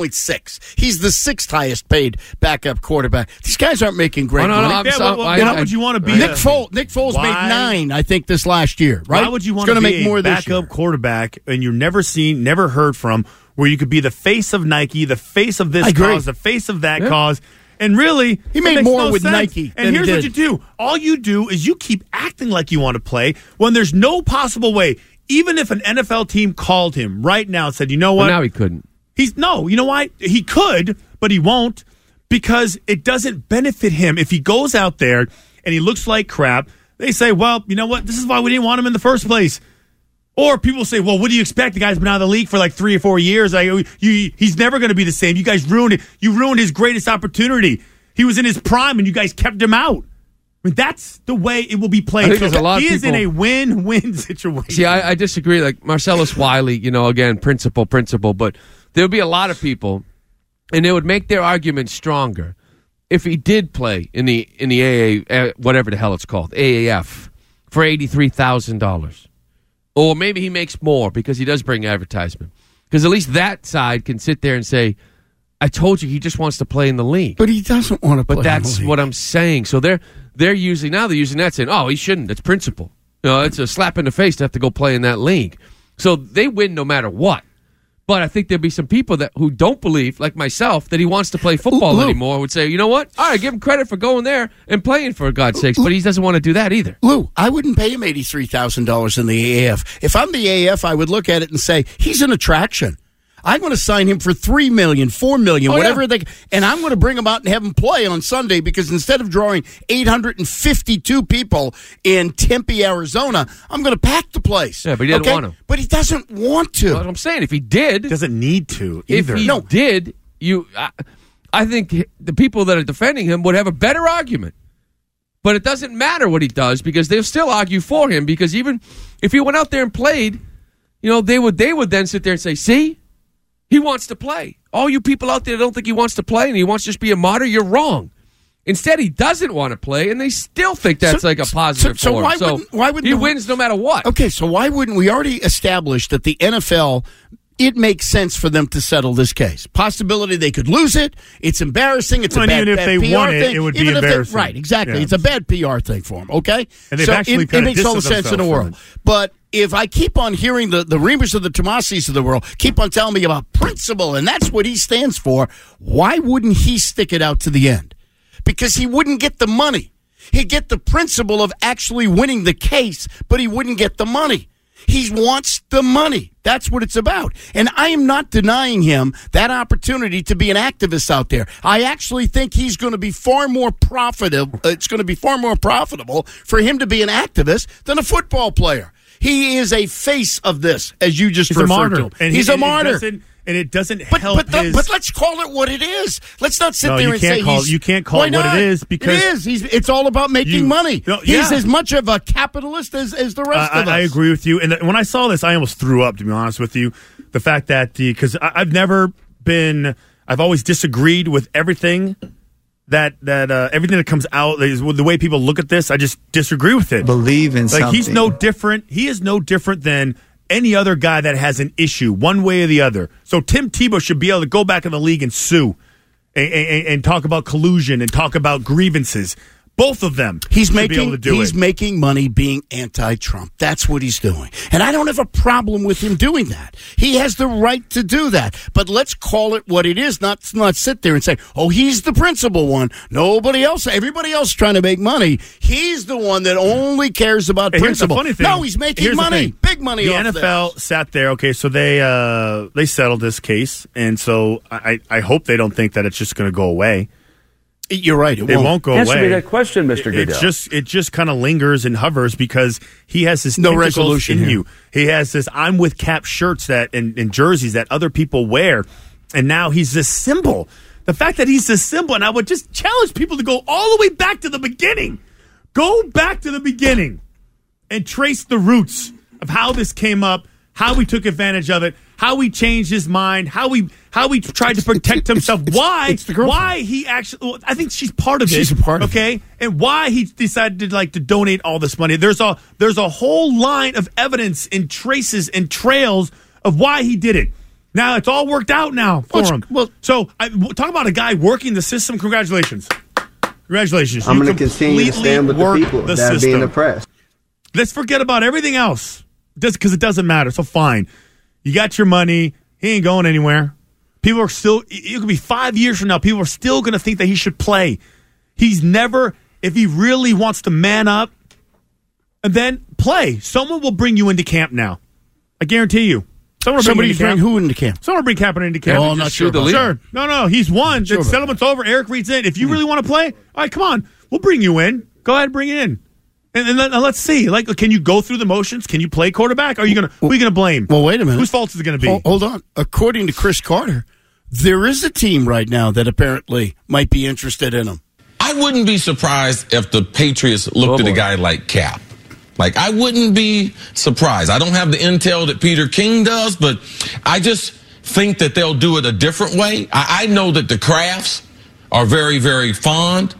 3.6. He's the 6th highest paid backup quarterback. These guys aren't making great money. How would you want to be? Nick Foles made 9, I think, this last year. Right? Why would you want to be a backup quarterback and you're never heard from, where you could be the face of Nike, the face of this cause, the face of that cause? And really, he made more with Nike. And here's what you do. All you do is you keep acting like you want to play when there's no possible way. Even if an NFL team called him right now and said, you know what? But now he couldn't. You know why? He could, but he won't, because it doesn't benefit him. If he goes out there and he looks like crap, they say, well, you know what? This is why we didn't want him in the first place. Or people say, well, what do you expect? The guy's been out of the league for like 3 or 4 years. He's never going to be the same. You guys ruined it. You ruined his greatest opportunity. He was in his prime, and you guys kept him out. I mean, that's the way it will be played. He is in a win-win situation. See, I disagree. Like Marcellus Wiley, again, principle. But there would be a lot of people, and it would make their argument stronger if he did play in the AA, whatever the hell it's called, AAF, for $83,000. Or maybe he makes more because he does bring advertisement. Because at least that side can sit there and say, I told you he just wants to play in the league. But he doesn't want to play in the league. But that's what I'm saying. So they're using that saying, oh, he shouldn't. That's principle. It's a slap in the face to have to go play in that league. So they win no matter what. But I think there'll be some people who don't believe, like myself, that he wants to play football anymore, would say, you know what? All right, give him credit for going there and playing, for God's sakes. But he doesn't want to do that either. Lou, I wouldn't pay him $83,000 in the AAF. If I'm the AAF, I would look at it and say, he's an attraction. I'm going to sign him for $3 million, $4 million, whatever and I'm going to bring him out and have him play on Sunday, because instead of drawing 852 people in Tempe, Arizona, I'm going to pack the place. Yeah, but he didn't want to. But he doesn't want to. Well, I'm saying if he did, doesn't need to either. If he did, I think the people that are defending him would have a better argument. But it doesn't matter what he does, because they'll still argue for him. Because even if he went out there and played, they would then sit there and say, see? He wants to play. All you people out there that don't think he wants to play and he wants to just be a martyr, you're wrong. Instead, he doesn't want to play, and they still think that's like a positive for him. Why wouldn't he wins no matter what? Okay, so why wouldn't we already established that the NFL, it makes sense for them to settle this case? Possibility they could lose it. It's embarrassing. It's a bad even if they won it, it would be embarrassing. Right, exactly. Yeah. It's a bad PR thing for them, okay? And they've actually it makes all the sense in the world. But if I keep on hearing the Reimers of the Tomasis of the world keep on telling me about principle, and that's what he stands for, why wouldn't he stick it out to the end? Because he wouldn't get the money. He'd get the principle of actually winning the case, but he wouldn't get the money. He wants the money. That's what it's about. And I am not denying him that opportunity to be an activist out there. I actually think he's going to be far more profitable. It's going to be far more profitable for him to be an activist than a football player. He is a face of this, as you just He's a referred martyr. to. He's a martyr. It doesn't help but let's call it what it is. Let's not sit there and say you can't call it what it is, because it is. It's all about making money. He's as much of a capitalist as the rest of us. I agree with you. And when I saw this, I almost threw up, to be honest with you. The fact that because I've always disagreed with everything everything that comes out, the way people look at this, I just disagree with it. Believe in something. He's no different. He is no different than any other guy that has an issue, one way or the other. So Tim Tebow should be able to go back in the league and sue and talk about collusion and talk about grievances. Both of them. He's making money being anti-Trump. That's what he's doing. And I don't have a problem with him doing that. He has the right to do that. But let's call it what it is, not sit there and say, oh, he's the principal one. Nobody else, everybody else trying to make money. He's the one that only cares about principle. Here's the funny thing. No, he's making money. Big money the off NFL this. Sat there. Okay, so they settled this case. And so I hope they don't think that it's just going to go away. You're right. It won't go away. Answer me that question, Mr. Goodell. It just kind of lingers and hovers because he has this no resolution in you. He has this I'm with Cap shirts and jerseys that other people wear, and now he's this symbol. The fact that he's this symbol, and I would just challenge people to go all the way back to the beginning. Go back to the beginning and trace the roots of how this came up, how we took advantage of it, how he changed his mind, how he tried to protect himself. Why he actually? Well, I think she's part of it. She's a part of it. Okay, and why he decided to donate all this money. There's a whole line of evidence and traces and trails of why he did it. Now it's all worked out now for him. Well, so talk about a guy working the system. Congratulations. I'm going to continue to stand with the people that are being oppressed. Let's forget about everything else, because it doesn't matter. So fine. You got your money. He ain't going anywhere. People are still, it could be 5 years from now, people are still going to think that he should play. He's never, if he really wants to man up, and then play. Someone will bring you into camp now. I guarantee you. Somebody's bring who into camp? Someone will bring Kaepernick into camp. Oh, I'm not sure. Sure. No, he's won. The settlement's over. Eric Reid's in. If you really want to play, all right, come on. We'll bring you in. Go ahead and bring it in. And let's see. Can you go through the motions? Can you play quarterback? Who are you going to blame? Well, wait a minute. Whose fault is it going to be? Hold on. According to Chris Carter, there is a team right now that apparently might be interested in him. I wouldn't be surprised if the Patriots looked at a guy like Cap. I wouldn't be surprised. I don't have the intel that Peter King does, but I just think that they'll do it a different way. I know that the Crafts are very, very fond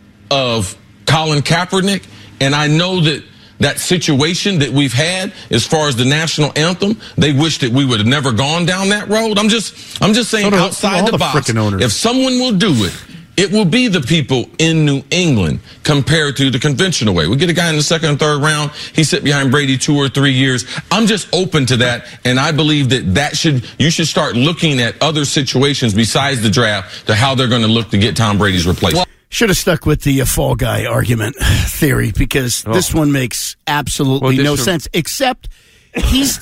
of Colin Kaepernick. And I know that situation that we've had as far as the national anthem, they wish that we would have never gone down that road. I'm just saying outside the box, if someone will do it, it will be the people in New England compared to the conventional way. We get a guy in the second and third round. He sit behind Brady 2 or 3 years. I'm just open to that. And I believe you should start looking at other situations besides the draft to how they're going to look to get Tom Brady's replacement. Should have stuck with the fall guy argument theory because this one makes absolutely no sense. Except he's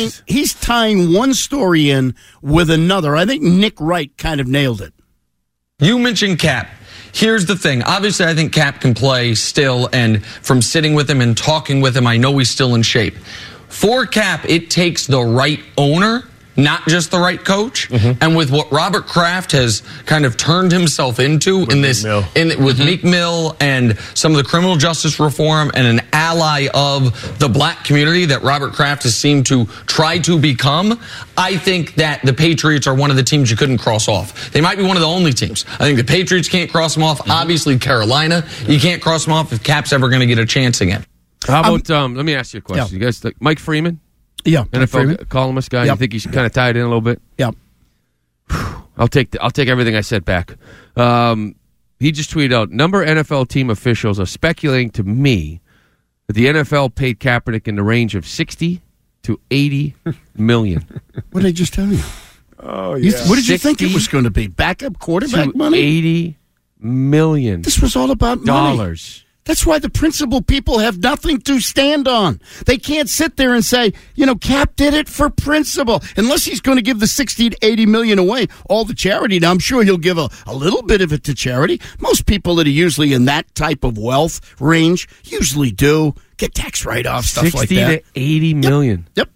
tying one story in with another. I think Nick Wright kind of nailed it. You mentioned Cap. Here's the thing. Obviously, I think Cap can play still, and from sitting with him and talking with him, I know he's still in shape. For Cap, it takes the right owner, not just the right coach. Mm-hmm. And with what Robert Kraft has kind of turned himself into with Meek Mill and some of the criminal justice reform and an ally of the black community that Robert Kraft has seemed to try to become, I think that the Patriots are one of the teams you couldn't cross off. They might be one of the only teams. I think the Patriots can't cross them off. Mm-hmm. Obviously, Carolina, you can't cross them off if Cap's ever going to get a chance again. How about, let me ask you a question. You guys, Mike Freeman? Yeah, NFL columnist guy. You think he's kind of tied in a little bit? Yeah. I'll take everything I said back. He just tweeted out, number NFL team officials are speculating to me that the NFL paid Kaepernick in the range of 60 to 80 million. What did I just tell you? Oh, yeah. What did you think it was going to be? Backup quarterback money? 80 million. This was all about dollars. That's why the principal people have nothing to stand on. They can't sit there and say, Cap did it for principle. Unless he's going to give the 60 to 80 million away, all the charity. Now, I'm sure he'll give a little bit of it to charity. Most people that are usually in that type of wealth range usually do get tax write-offs, stuff like that. 60 to 80 million. Yep.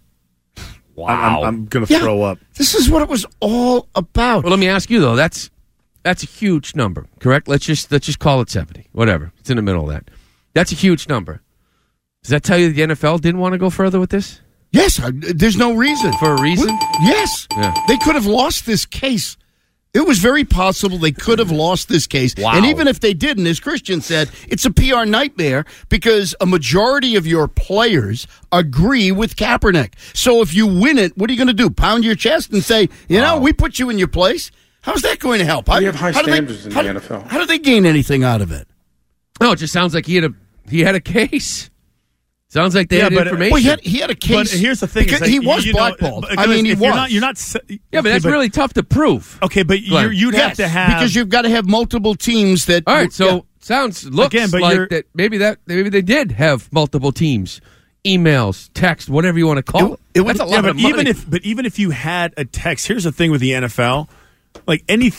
Wow. I'm going to throw up. This is what it was all about. Well, let me ask you, though. That's a huge number, correct? Let's just call it 70. Whatever. It's in the middle of that. That's a huge number. Does that tell you the NFL didn't want to go further with this? Yes. There's no reason. For a reason? Yes. Yeah. They could have lost this case. It was very possible they could have lost this case. Wow. And even if they didn't, as Christian said, it's a PR nightmare because a majority of your players agree with Kaepernick. So if you win it, what are you going to do? Pound your chest and say, we put you in your place? How's that going to help? We have high standards in the NFL. How do they gain anything out of it? No, it just sounds like he had a case. Sounds like they had information. Well, he had a case. But here's the thing: he was blackballed. I mean, he was. You're not. Yeah, but that's really tough to prove. Okay, but you'd have to have because you've got to have multiple teams that. All right, so looks like that. Maybe they did have multiple teams, emails, text, whatever you want to call it. That's a lot of money. Even if you had a text, here's the thing with the NFL. Like any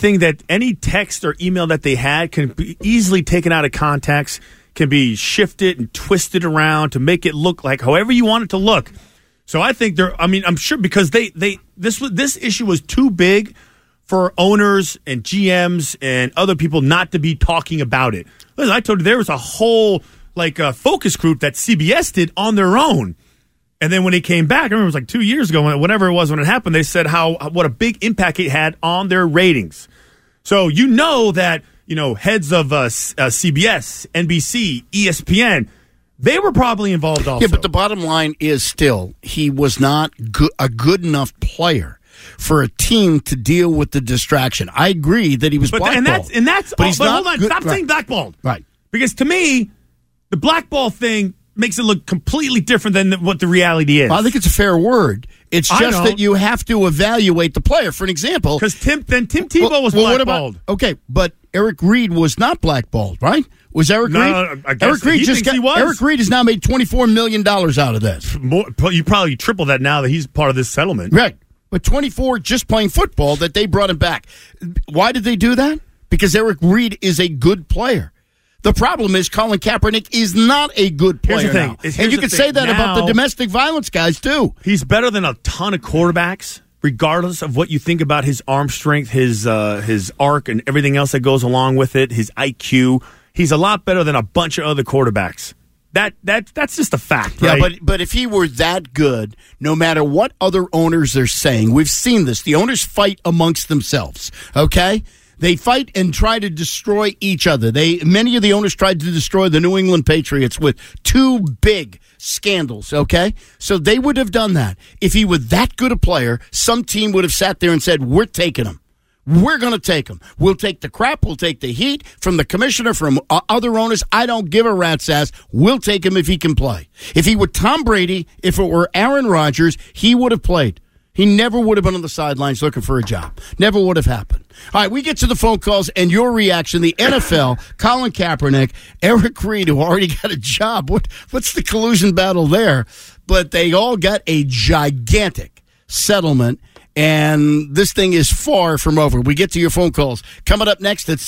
text or email that they had can be easily taken out of context, can be shifted and twisted around to make it look like however you want it to look. So I think I'm sure because this issue was too big for owners and GMs and other people not to be talking about it. Listen, I told you there was a whole focus group that CBS did on their own. And then when he came back, I remember it was like 2 years ago, whenever it was when it happened, they said what a big impact it had on their ratings. So that heads of CBS, NBC, ESPN, they were probably involved also. Yeah, but the bottom line is still he was not a good enough player for a team to deal with the distraction. I agree that he was blackballed. But hold on, stop saying blackballed. Right. Because to me, the blackball thing makes it look completely different than what the reality is. Well, I think it's a fair word. It's just that you have to evaluate the player. For an example, because Tim Tebow was blackballed. But Eric Reed was not blackballed, right? Was Eric Reed? No, I guess he was. Eric Reed has now made $24 million out of this. You probably triple that now that he's part of this settlement, right? But 24 just playing football that they brought him back. Why did they do that? Because Eric Reed is a good player. The problem is Colin Kaepernick is not a good player. Here's the thing. And you can say that about the domestic violence guys, too. He's better than a ton of quarterbacks, regardless of what you think about his arm strength, his arc, and everything else that goes along with it, his IQ. He's a lot better than a bunch of other quarterbacks. That's just a fact, right? Yeah, but if he were that good, no matter what other owners are saying, we've seen this. The owners fight amongst themselves, okay? They fight and try to destroy each other. Many of the owners tried to destroy the New England Patriots with two big scandals, okay? So they would have done that. If he were that good a player, some team would have sat there and said, we're taking him. We're going to take him. We'll take the crap. We'll take the heat from the commissioner, from other owners. I don't give a rat's ass. We'll take him if he can play. If he were Tom Brady, if it were Aaron Rodgers, he would have played. He never would have been on the sidelines looking for a job. Never would have happened. All right, we get to the phone calls and your reaction. The NFL, Colin Kaepernick, Eric Reed, who already got a job. What's the collusion battle there? But they all got a gigantic settlement, and this thing is far from over. We get to your phone calls. Coming up next at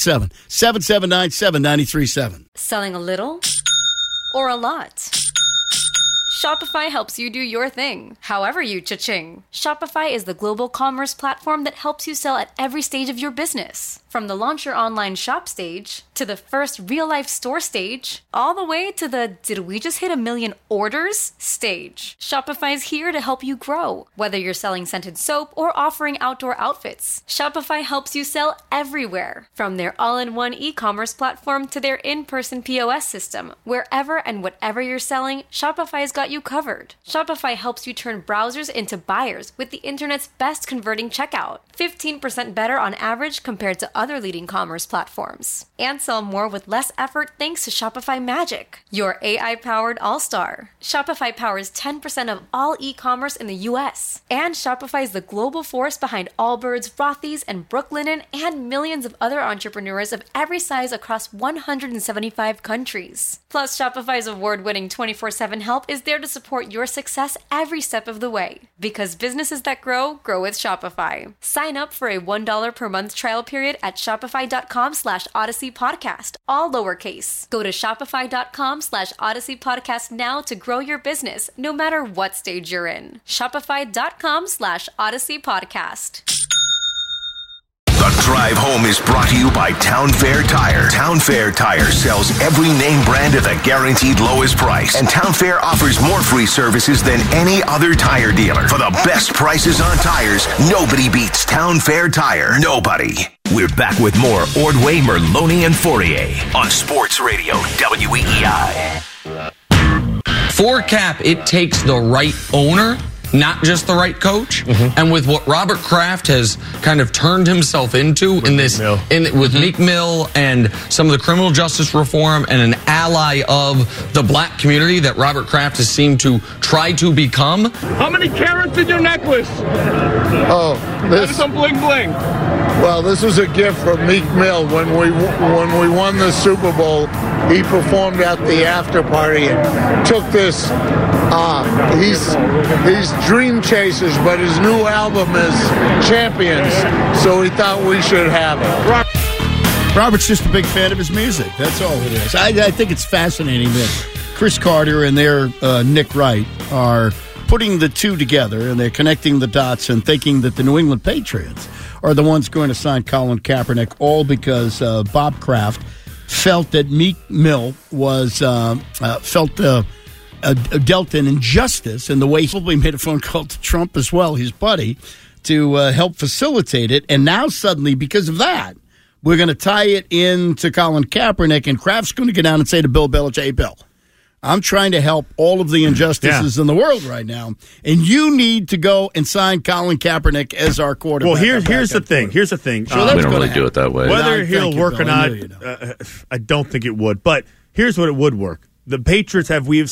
617-779-7937. Selling a little or a lot? Shopify helps you do your thing, however you cha-ching. Shopify is the global commerce platform that helps you sell at every stage of your business. From the launch your online shop stage, to the first real-life store stage, all the way to the did we just hit 1 million orders stage. Shopify is here to help you grow. Whether you're selling scented soap or offering outdoor outfits, Shopify helps you sell everywhere. From their all-in-one e-commerce platform to their in-person POS system, wherever and whatever you're selling, Shopify's got you covered. Shopify helps you turn browsers into buyers with the internet's best converting checkout. 15% better on average compared to other leading commerce platforms. And sell more with less effort thanks to Shopify Magic, your AI-powered all-star. Shopify powers 10% of all e-commerce in the U.S. And Shopify is the global force behind Allbirds, Rothy's, and Brooklinen, and millions of other entrepreneurs of every size across 175 countries. Plus, Shopify's award-winning 24/7 help is there to support your success every step of the way. Because businesses that grow with Shopify. Sign up for a $1 per month trial period at shopify.com/Odyssey Podcast, all lowercase. Go to shopify.com/Odyssey Podcast now to grow your business, no matter what stage you're in. Shopify.com/Odyssey Podcast. The Drive Home is brought to you by Town Fair Tire. Town Fair Tire sells every name brand at the guaranteed lowest price. And Town Fair offers more free services than any other tire dealer. For the best prices on tires, nobody beats Town Fair Tire. Nobody. We're back with more Ordway, Merloni, and Fourier on Sports Radio WEEI. For Cap, it takes the right owner, not just the right coach. And with what Robert Kraft has kind of turned himself into with Meek Mill and some of the criminal justice reform and an ally of the black community that Robert Kraft has seemed to try to become. How many carats in your necklace? Oh, this some bling bling. Well, this is a gift from Meek Mill. When we won the Super Bowl, he performed at the after party and took this. He's Dream Chasers, but his new album is Champions, so he thought we should have it. Robert's just a big fan of his music. That's all it is. I think it's fascinating that Chris Carter and their Nick Wright are putting the two together, and they're connecting the dots and thinking that the New England Patriots are the ones going to sign Colin Kaepernick, all because Bob Kraft felt that Meek Mill was dealt an injustice in the way he probably made a phone call to Trump as well, his buddy, to help facilitate it. And now suddenly, because of that, we're going to tie it into Colin Kaepernick, and Kraft's going to go down and say to Bill Belichick, hey, Bill, I'm trying to help all of the injustices in the world right now, and you need to go and sign Colin Kaepernick as our quarterback. Well, here's the thing. Here's the thing. We don't really do it that way. Whether he'll work or not, I don't think it would. But here's what it would work. The Patriots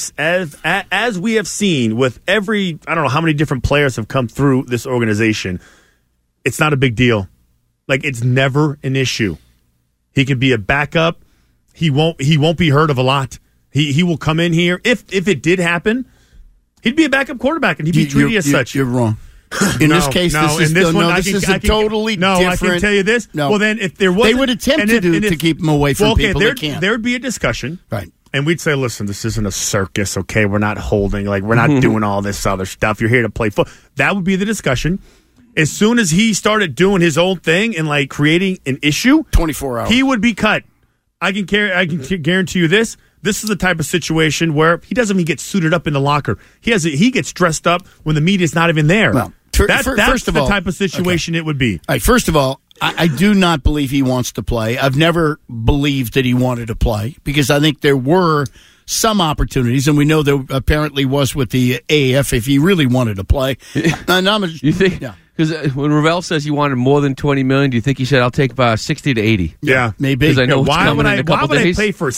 as we have seen with every, I don't know how many different players have come through this organization, it's not a big deal. Like, it's never an issue. He can be a backup. He won't be heard of a lot. He will come in here. If it did happen, he'd be a backup quarterback and he'd be treated as such. You're wrong. In this case, this is totally different. I can tell you this. No. Well, then if there was, they would attempt to keep him away from people. They can't. There'd be a discussion, right? And we'd say, listen, this isn't a circus, okay? We're not we're not doing all this other stuff. You're here to play football. That would be the discussion. As soon as he started doing his own thing and like creating an issue, 24 hours, he would be cut. I can guarantee you this. This is the type of situation where he doesn't even get suited up in the locker. He gets dressed up when the media's not even there. Well, that's the type of situation it would be. All right, first of all, I do not believe he wants to play. I've never believed that he wanted to play because I think there were some opportunities, and we know there apparently was with the AAF if he really wanted to play. You think? Yeah. Because when Ravel says he wanted more than $20 million, do you think he said, "I'll take about 60 to 80"? Yeah, maybe. Because I know why would I pay for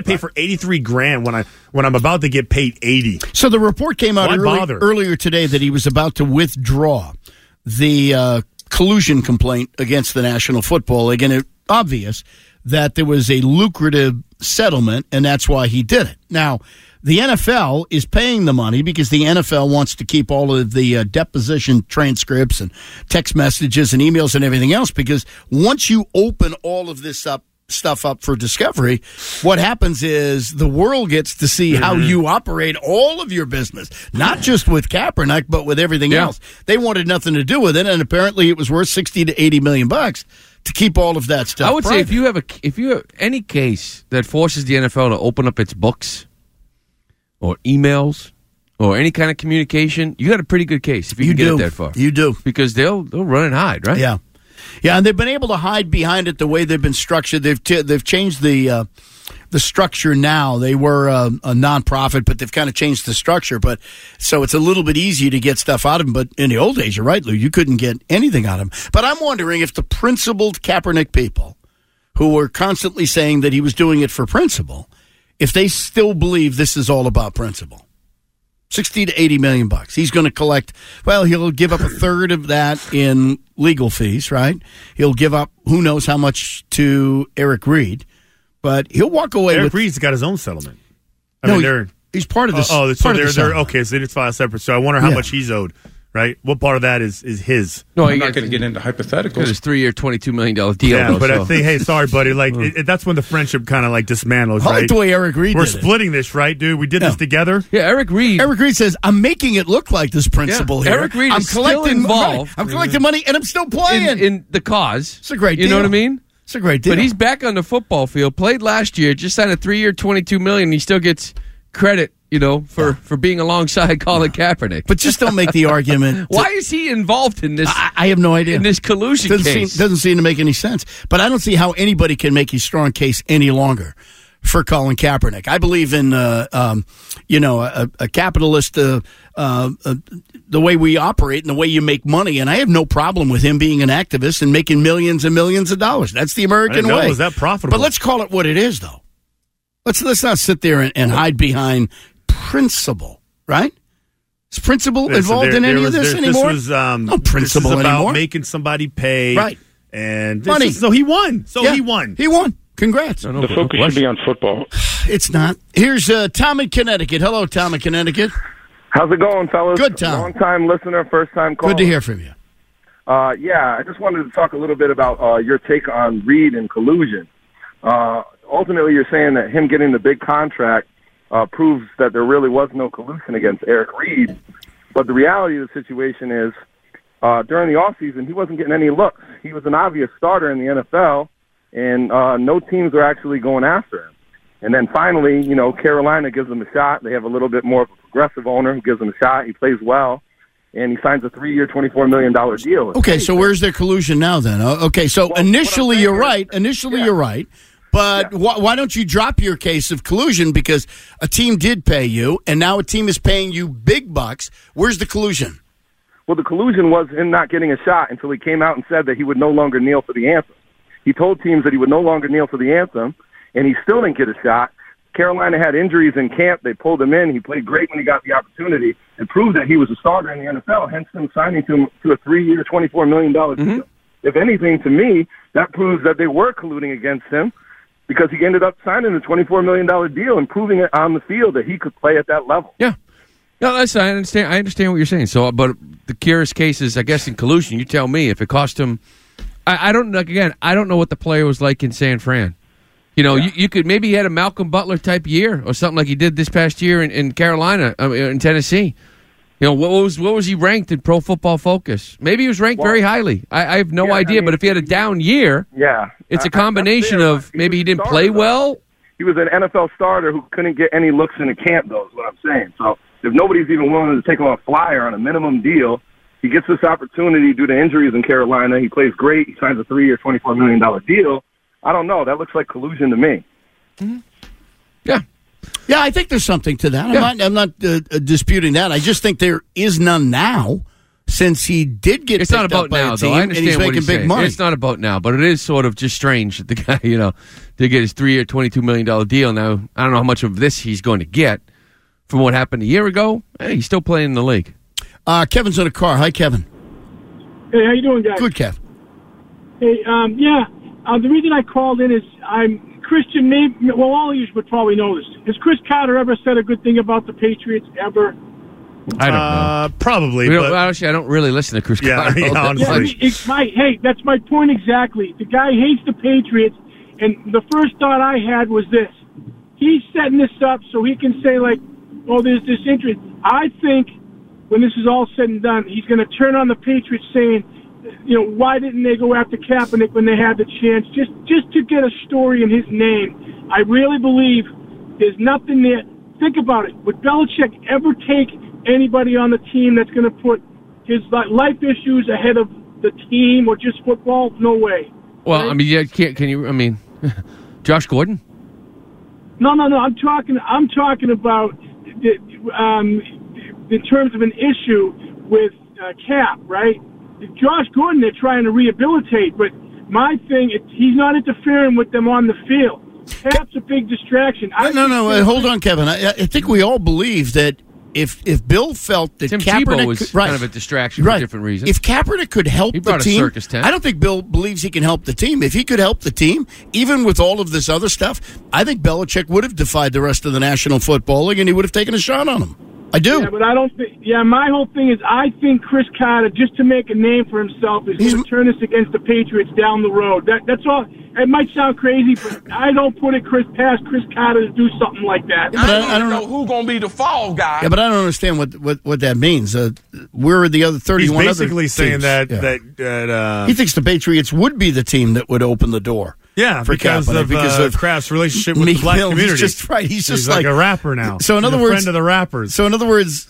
$83,000 when I'm about to get paid $80? So the report came out earlier today that he was about to withdraw the collusion complaint against the National Football League, and it's obvious that there was a lucrative settlement, and that's why he did it. Now, the NFL is paying the money because the NFL wants to keep all of the deposition transcripts and text messages and emails and everything else, because once you open all of this stuff up for discovery, what happens is the world gets to see how you operate all of your business, not just with Kaepernick, but with everything else. They wanted nothing to do with it, and apparently it was worth $60 to $80 million to keep all of that stuff. I would say if you have any case that forces the NFL to open up its books or emails or any kind of communication, you got a pretty good case if you can get it that far. You do. Because they'll run and hide, right? Yeah. Yeah, and they've been able to hide behind it the way they've been structured. They've changed the the structure now. They were a nonprofit, but they've kind of changed the structure. But so it's a little bit easier to get stuff out of them. But in the old days, you're right, Lou, you couldn't get anything out of them. But I'm wondering if the principled Kaepernick people, who were constantly saying that he was doing it for principle, if they still believe this is all about principle. $60 to $80 million. He's going to collect, well, he'll give up a third of that in legal fees, right? He'll give up who knows how much to Eric Reed, but he'll walk away with... Eric Reed's got his own settlement. He's part of this. So they're okay, so they just file separate. So I wonder how much he's owed, right? What part of that is his? No, I'm not going to get into hypotheticals. It's a 3-year, $22 million deal. Yeah, though, but I think, hey, sorry, buddy. Like that's when the friendship kind of like dismantles, right? I like the way Eric Reed We're did splitting this, right, dude? We did this together. Yeah, Eric Reed says, I'm making it look like this principle here. Eric Reed is still involved. I'm collecting money, and I'm still playing. In the cause. It's a great deal. You know what I mean? It's a great deal. But he's back on the football field. Played last year. Just signed a 3-year, $22 million. He still gets credit, for being alongside Colin Kaepernick. But just don't make the argument. Why is he involved in this? I have no idea. In this collusion case. Doesn't seem to make any sense. But I don't see how anybody can make a strong case any longer for Colin Kaepernick. I believe in, a capitalist, the way we operate and the way you make money. And I have no problem with him being an activist and making millions and millions of dollars. That's the American way. Was that profitable? But let's call it what it is, though. Let's not sit there and hide behind principle, right? Is principle involved in any of this anymore? This was no principle this is about anymore. Making somebody pay, right? And money. So he won. He won. He won. Congrats. The focus should be on football. It's not. Here's Tom in Connecticut. Hello, Tom in Connecticut. How's it going, fellas? Good, Tom. Long-time listener, first-time caller. Good to hear from you. I just wanted to talk a little bit about your take on Reed and collusion. Ultimately, you're saying that him getting the big contract proves that there really was no collusion against Eric Reed. But the reality of the situation is, during the offseason, he wasn't getting any looks. He was an obvious starter in the NFL, and no teams are actually going after him. And then finally, Carolina gives him a shot. They have a little bit more of a progressive owner who gives him a shot. He plays well, and he signs a 3-year, $24 million deal. Okay, so where's their collusion now then? Okay, so initially you're right. You're right. But why don't you drop your case of collusion? Because a team did pay you, and now a team is paying you big bucks. Where's the collusion? Well, the collusion was him not getting a shot until he came out and said that he would no longer kneel for the anthem. He told teams that he would no longer kneel for the anthem, and he still didn't get a shot. Carolina had injuries in camp. They pulled him in. He played great when he got the opportunity and proved that he was a starter in the NFL, hence him signing to a 3-year, $24 million deal. If anything, to me, that proves that they were colluding against him, because he ended up signing a $24 million deal and proving it on the field that he could play at that level. Yeah. No, I understand. I understand what you're saying. So, but the curious case is, I guess, in collusion. You tell me if it cost him. I don't know what the player was like in San Fran. You could maybe he had a Malcolm Butler type year or something like he did this past year in Carolina, in Tennessee. What was he ranked in Pro Football Focus? Maybe he was ranked very highly. I have no idea. But if he had a down year, it's a combination of maybe he didn't play well. He was an NFL starter who couldn't get any looks in a camp, though, is what I'm saying. So if nobody's even willing to take him on a flyer on a minimum deal, he gets this opportunity due to injuries in Carolina. He plays great. He signs a 3-year, $24 million deal. I don't know. That looks like collusion to me. Mm-hmm. Yeah. Yeah, I think there's something to that. Yeah. I'm not disputing that. I just think there is none now, since he did get picked up by a team, and he's making big money. It's not about now, but it is sort of just strange that the guy, did get his 3-year, $22 million deal. Now, I don't know how much of this he's going to get from what happened a year ago. Hey, he's still playing in the league. Kevin's in a car. Hi, Kevin. Hey, how you doing, guys? Good, Kev. Hey, the reason I called in is Christian, all of you would probably know this. Has Chris Carter ever said a good thing about the Patriots, ever? I don't know. Probably. Honestly, I don't really listen to Chris Carter. Yeah, honestly. That's my point exactly. The guy hates the Patriots, and the first thought I had was this. He's setting this up so he can say, there's this interest. I think when this is all said and done, he's going to turn on the Patriots saying, why didn't they go after Kaepernick when they had the chance? Just to get a story in his name. I really believe there's nothing there. Think about it. Would Belichick ever take anybody on the team that's going to put his life issues ahead of the team or just football? No way. Well, right? Can you, Josh Gordon? No. I'm talking about in terms of an issue with Cap, right? Josh Gordon, they're trying to rehabilitate, but my thing, he's not interfering with them on the field. Cap's a big distraction. No. Hold on, Kevin. I think we all believe that if Bill felt that Tim Kaepernick Tebow was kind of a distraction for different reasons. If Kaepernick could help he brought the team, a circus tent. I don't think Bill believes he can help the team. If he could help the team, even with all of this other stuff, I think Belichick would have defied the rest of the National Football League and he would have taken a shot on him. I do. Yeah, but I don't think. Yeah, my whole thing is I think Chris Carter, just to make a name for himself, is going to turn this against the Patriots down the road. That's all. It might sound crazy, but I don't put it past Chris Carter to do something like that. Yeah, I don't know who's going to be the fall guy. Yeah, but I don't understand what that means. Where are the other 31 He's basically other saying teams? that he thinks the Patriots would be the team that would open the door. Yeah, because of Kraft's relationship with the black community. He's just right. He's just like a rapper now. So in other words, friend of the rappers. So in other words,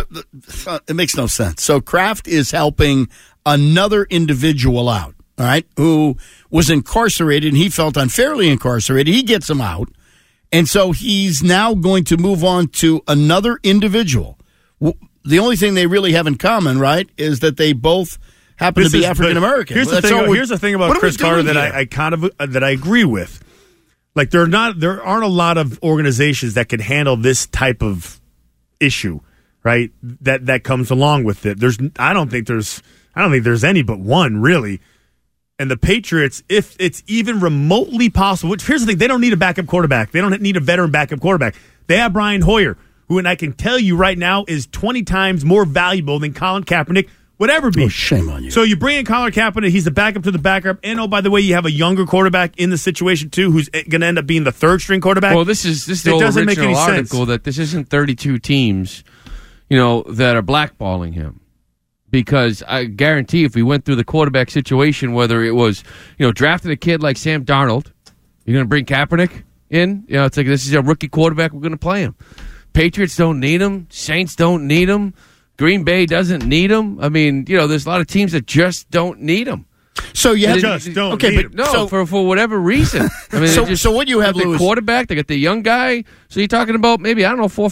it makes no sense. So Kraft is helping another individual out, all right, who was incarcerated and he felt unfairly incarcerated. He gets him out, and so he's now going to move on to another individual. The only thing they really have in commmen, right, is that they both happen to be African American. Here's the thing about Chris Carter that I kind of that I agree with. Like there aren't a lot of organizations that can handle this type of issue, right? That comes along with it. I don't think there's any but one really. And the Patriots, if it's even remotely possible, which here's the thing, they don't need a backup quarterback. They don't need a veteran backup quarterback. They have Brian Hoyer, who, and I can tell you right now, is 20 times more valuable than Colin Kaepernick would ever be. Oh, shame on you. So you bring in Colin Kaepernick, he's the backup to the backup, and oh, by the way, you have a younger quarterback in the situation too, who's going to end up being the third string quarterback. Well, this is the original article that this isn't 32 teams, that are blackballing him. Because I guarantee if we went through the quarterback situation, whether it was, drafting a kid like Sam Darnold, you're going to bring Kaepernick in? It's like this is a rookie quarterback, we're going to play him. Patriots don't need him. Saints don't need him. Green Bay doesn't need him. I mean, there's a lot of teams that just don't need him. So you have just don't okay, need but him. No, for whatever reason. I mean, so what you have, the Louis? Quarterback, they got the young guy. So you're talking about maybe, I don't know, 4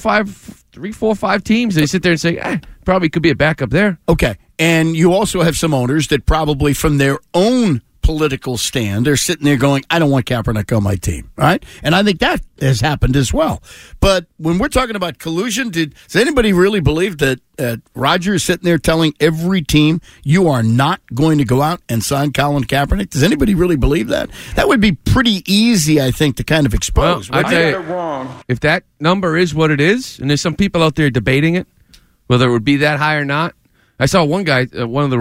or 5 teams. They sit there and say, probably could be a backup there. Okay. And you also have some owners that probably from their own political stand, they're sitting there going, I don't want Kaepernick on my team, right? And I think that has happened as well. But when we're talking about collusion, does anybody really believe that Roger is sitting there telling every team, you are not going to go out and sign Colin Kaepernick? Does anybody really believe that? That would be pretty easy, I think, to kind of expose. Well, I tell you, if that number is what it is, and there's some people out there debating it, whether it would be that high or not. I saw one guy, one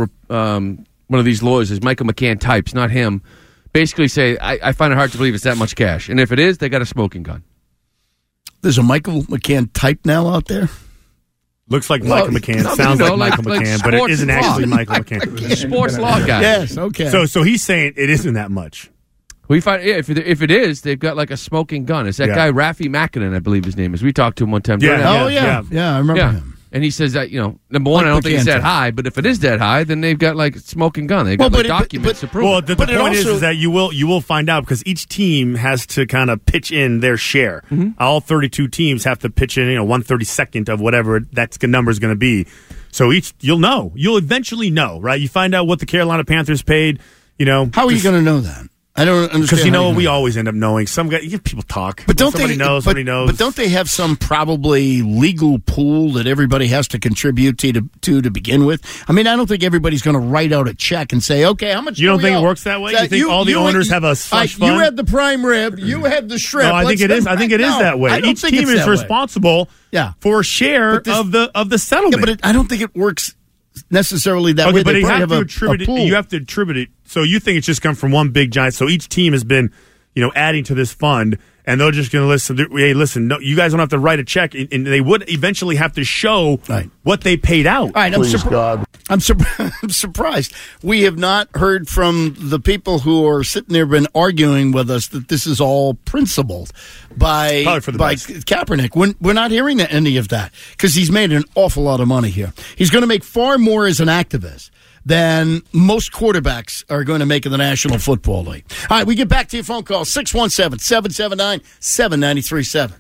of these lawyers, is Michael McCann types, not him, basically say, I find it hard to believe it's that much cash. And if it is, they got a smoking gun. There's a Michael McCann type now out there? Looks like Michael McCann. Sounds like Michael McCann, but it isn't actually Michael McCann. Sports law guy. Yes, okay. So he's saying it isn't that much. We find if it is, they've got like a smoking gun. It's that guy Rafi Makinen, I believe his name is. We talked to him one time. Yeah, I remember him. And he says that, number one, I don't think it's that high, but if it is that high, then they've got like smoking gun. They've got documents to prove. Well, the point is that you will find out because each team has to kind of pitch in their share. Mm-hmm. All 32 teams have to pitch in, 1/32 of whatever that number is going to be. So you'll eventually know, right? You find out what the Carolina Panthers paid. How are you going to know that? I don't understand. Because we always end up knowing. Some guy, people talk. But don't somebody knows. But don't they have some probably legal pool that everybody has to contribute to begin with? I mean, I don't think everybody's going to write out a check and say, okay, how much? You don't think it works that way? You think all the owners have a slush fund? You had the prime rib. You had the shrimp. No, I think it is. I think it is that way. Each team is responsible. For a share of the settlement. Yeah, but I don't think it works necessarily that way. But you have to attribute it. You have to attribute it. So you think it's just come from one big giant. So each team has been, adding to this fund, and they're just going to listen. Hey, listen, no, you guys don't have to write a check, and they would eventually have to show what they paid out. All right, I'm surprised. We have not heard from the people who are sitting there been arguing with us that this is all principled by Kaepernick. We're not hearing any of that because he's made an awful lot of money here. He's going to make far more as an activist than most quarterbacks are going to make in the National Football League. All right, we get back to your phone call, 617-779-7937.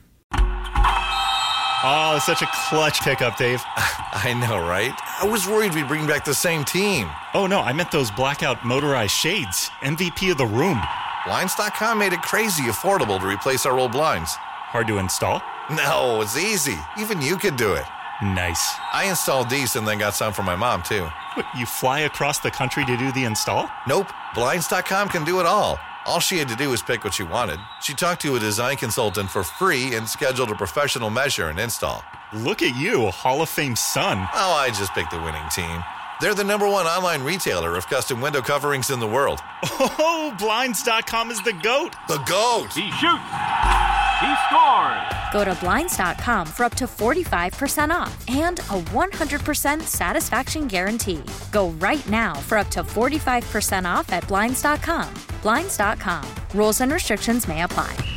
Oh, it's such a clutch pickup, Dave. I know, right? I was worried we'd bring back the same team. Oh, no, I meant those blackout motorized shades. MVP of the room. Blinds.com made it crazy affordable to replace our old blinds. Hard to install? No, it's easy. Even you could do it. Nice. I installed these and then got some for my mom, too. What, you fly across the country to do the install? Nope. Blinds.com can do it all. All she had to do was pick what she wanted. She talked to a design consultant for free and scheduled a professional measure and install. Look at you, a Hall of Fame son. Oh, I just picked the winning team. They're the #1 online retailer of custom window coverings in the world. Oh, Blinds.com is the GOAT. The GOAT. He shoots. He scores. Go to Blinds.com for up to 45% off and a 100% satisfaction guarantee. Go right now for up to 45% off at Blinds.com. Blinds.com. Rules and restrictions may apply.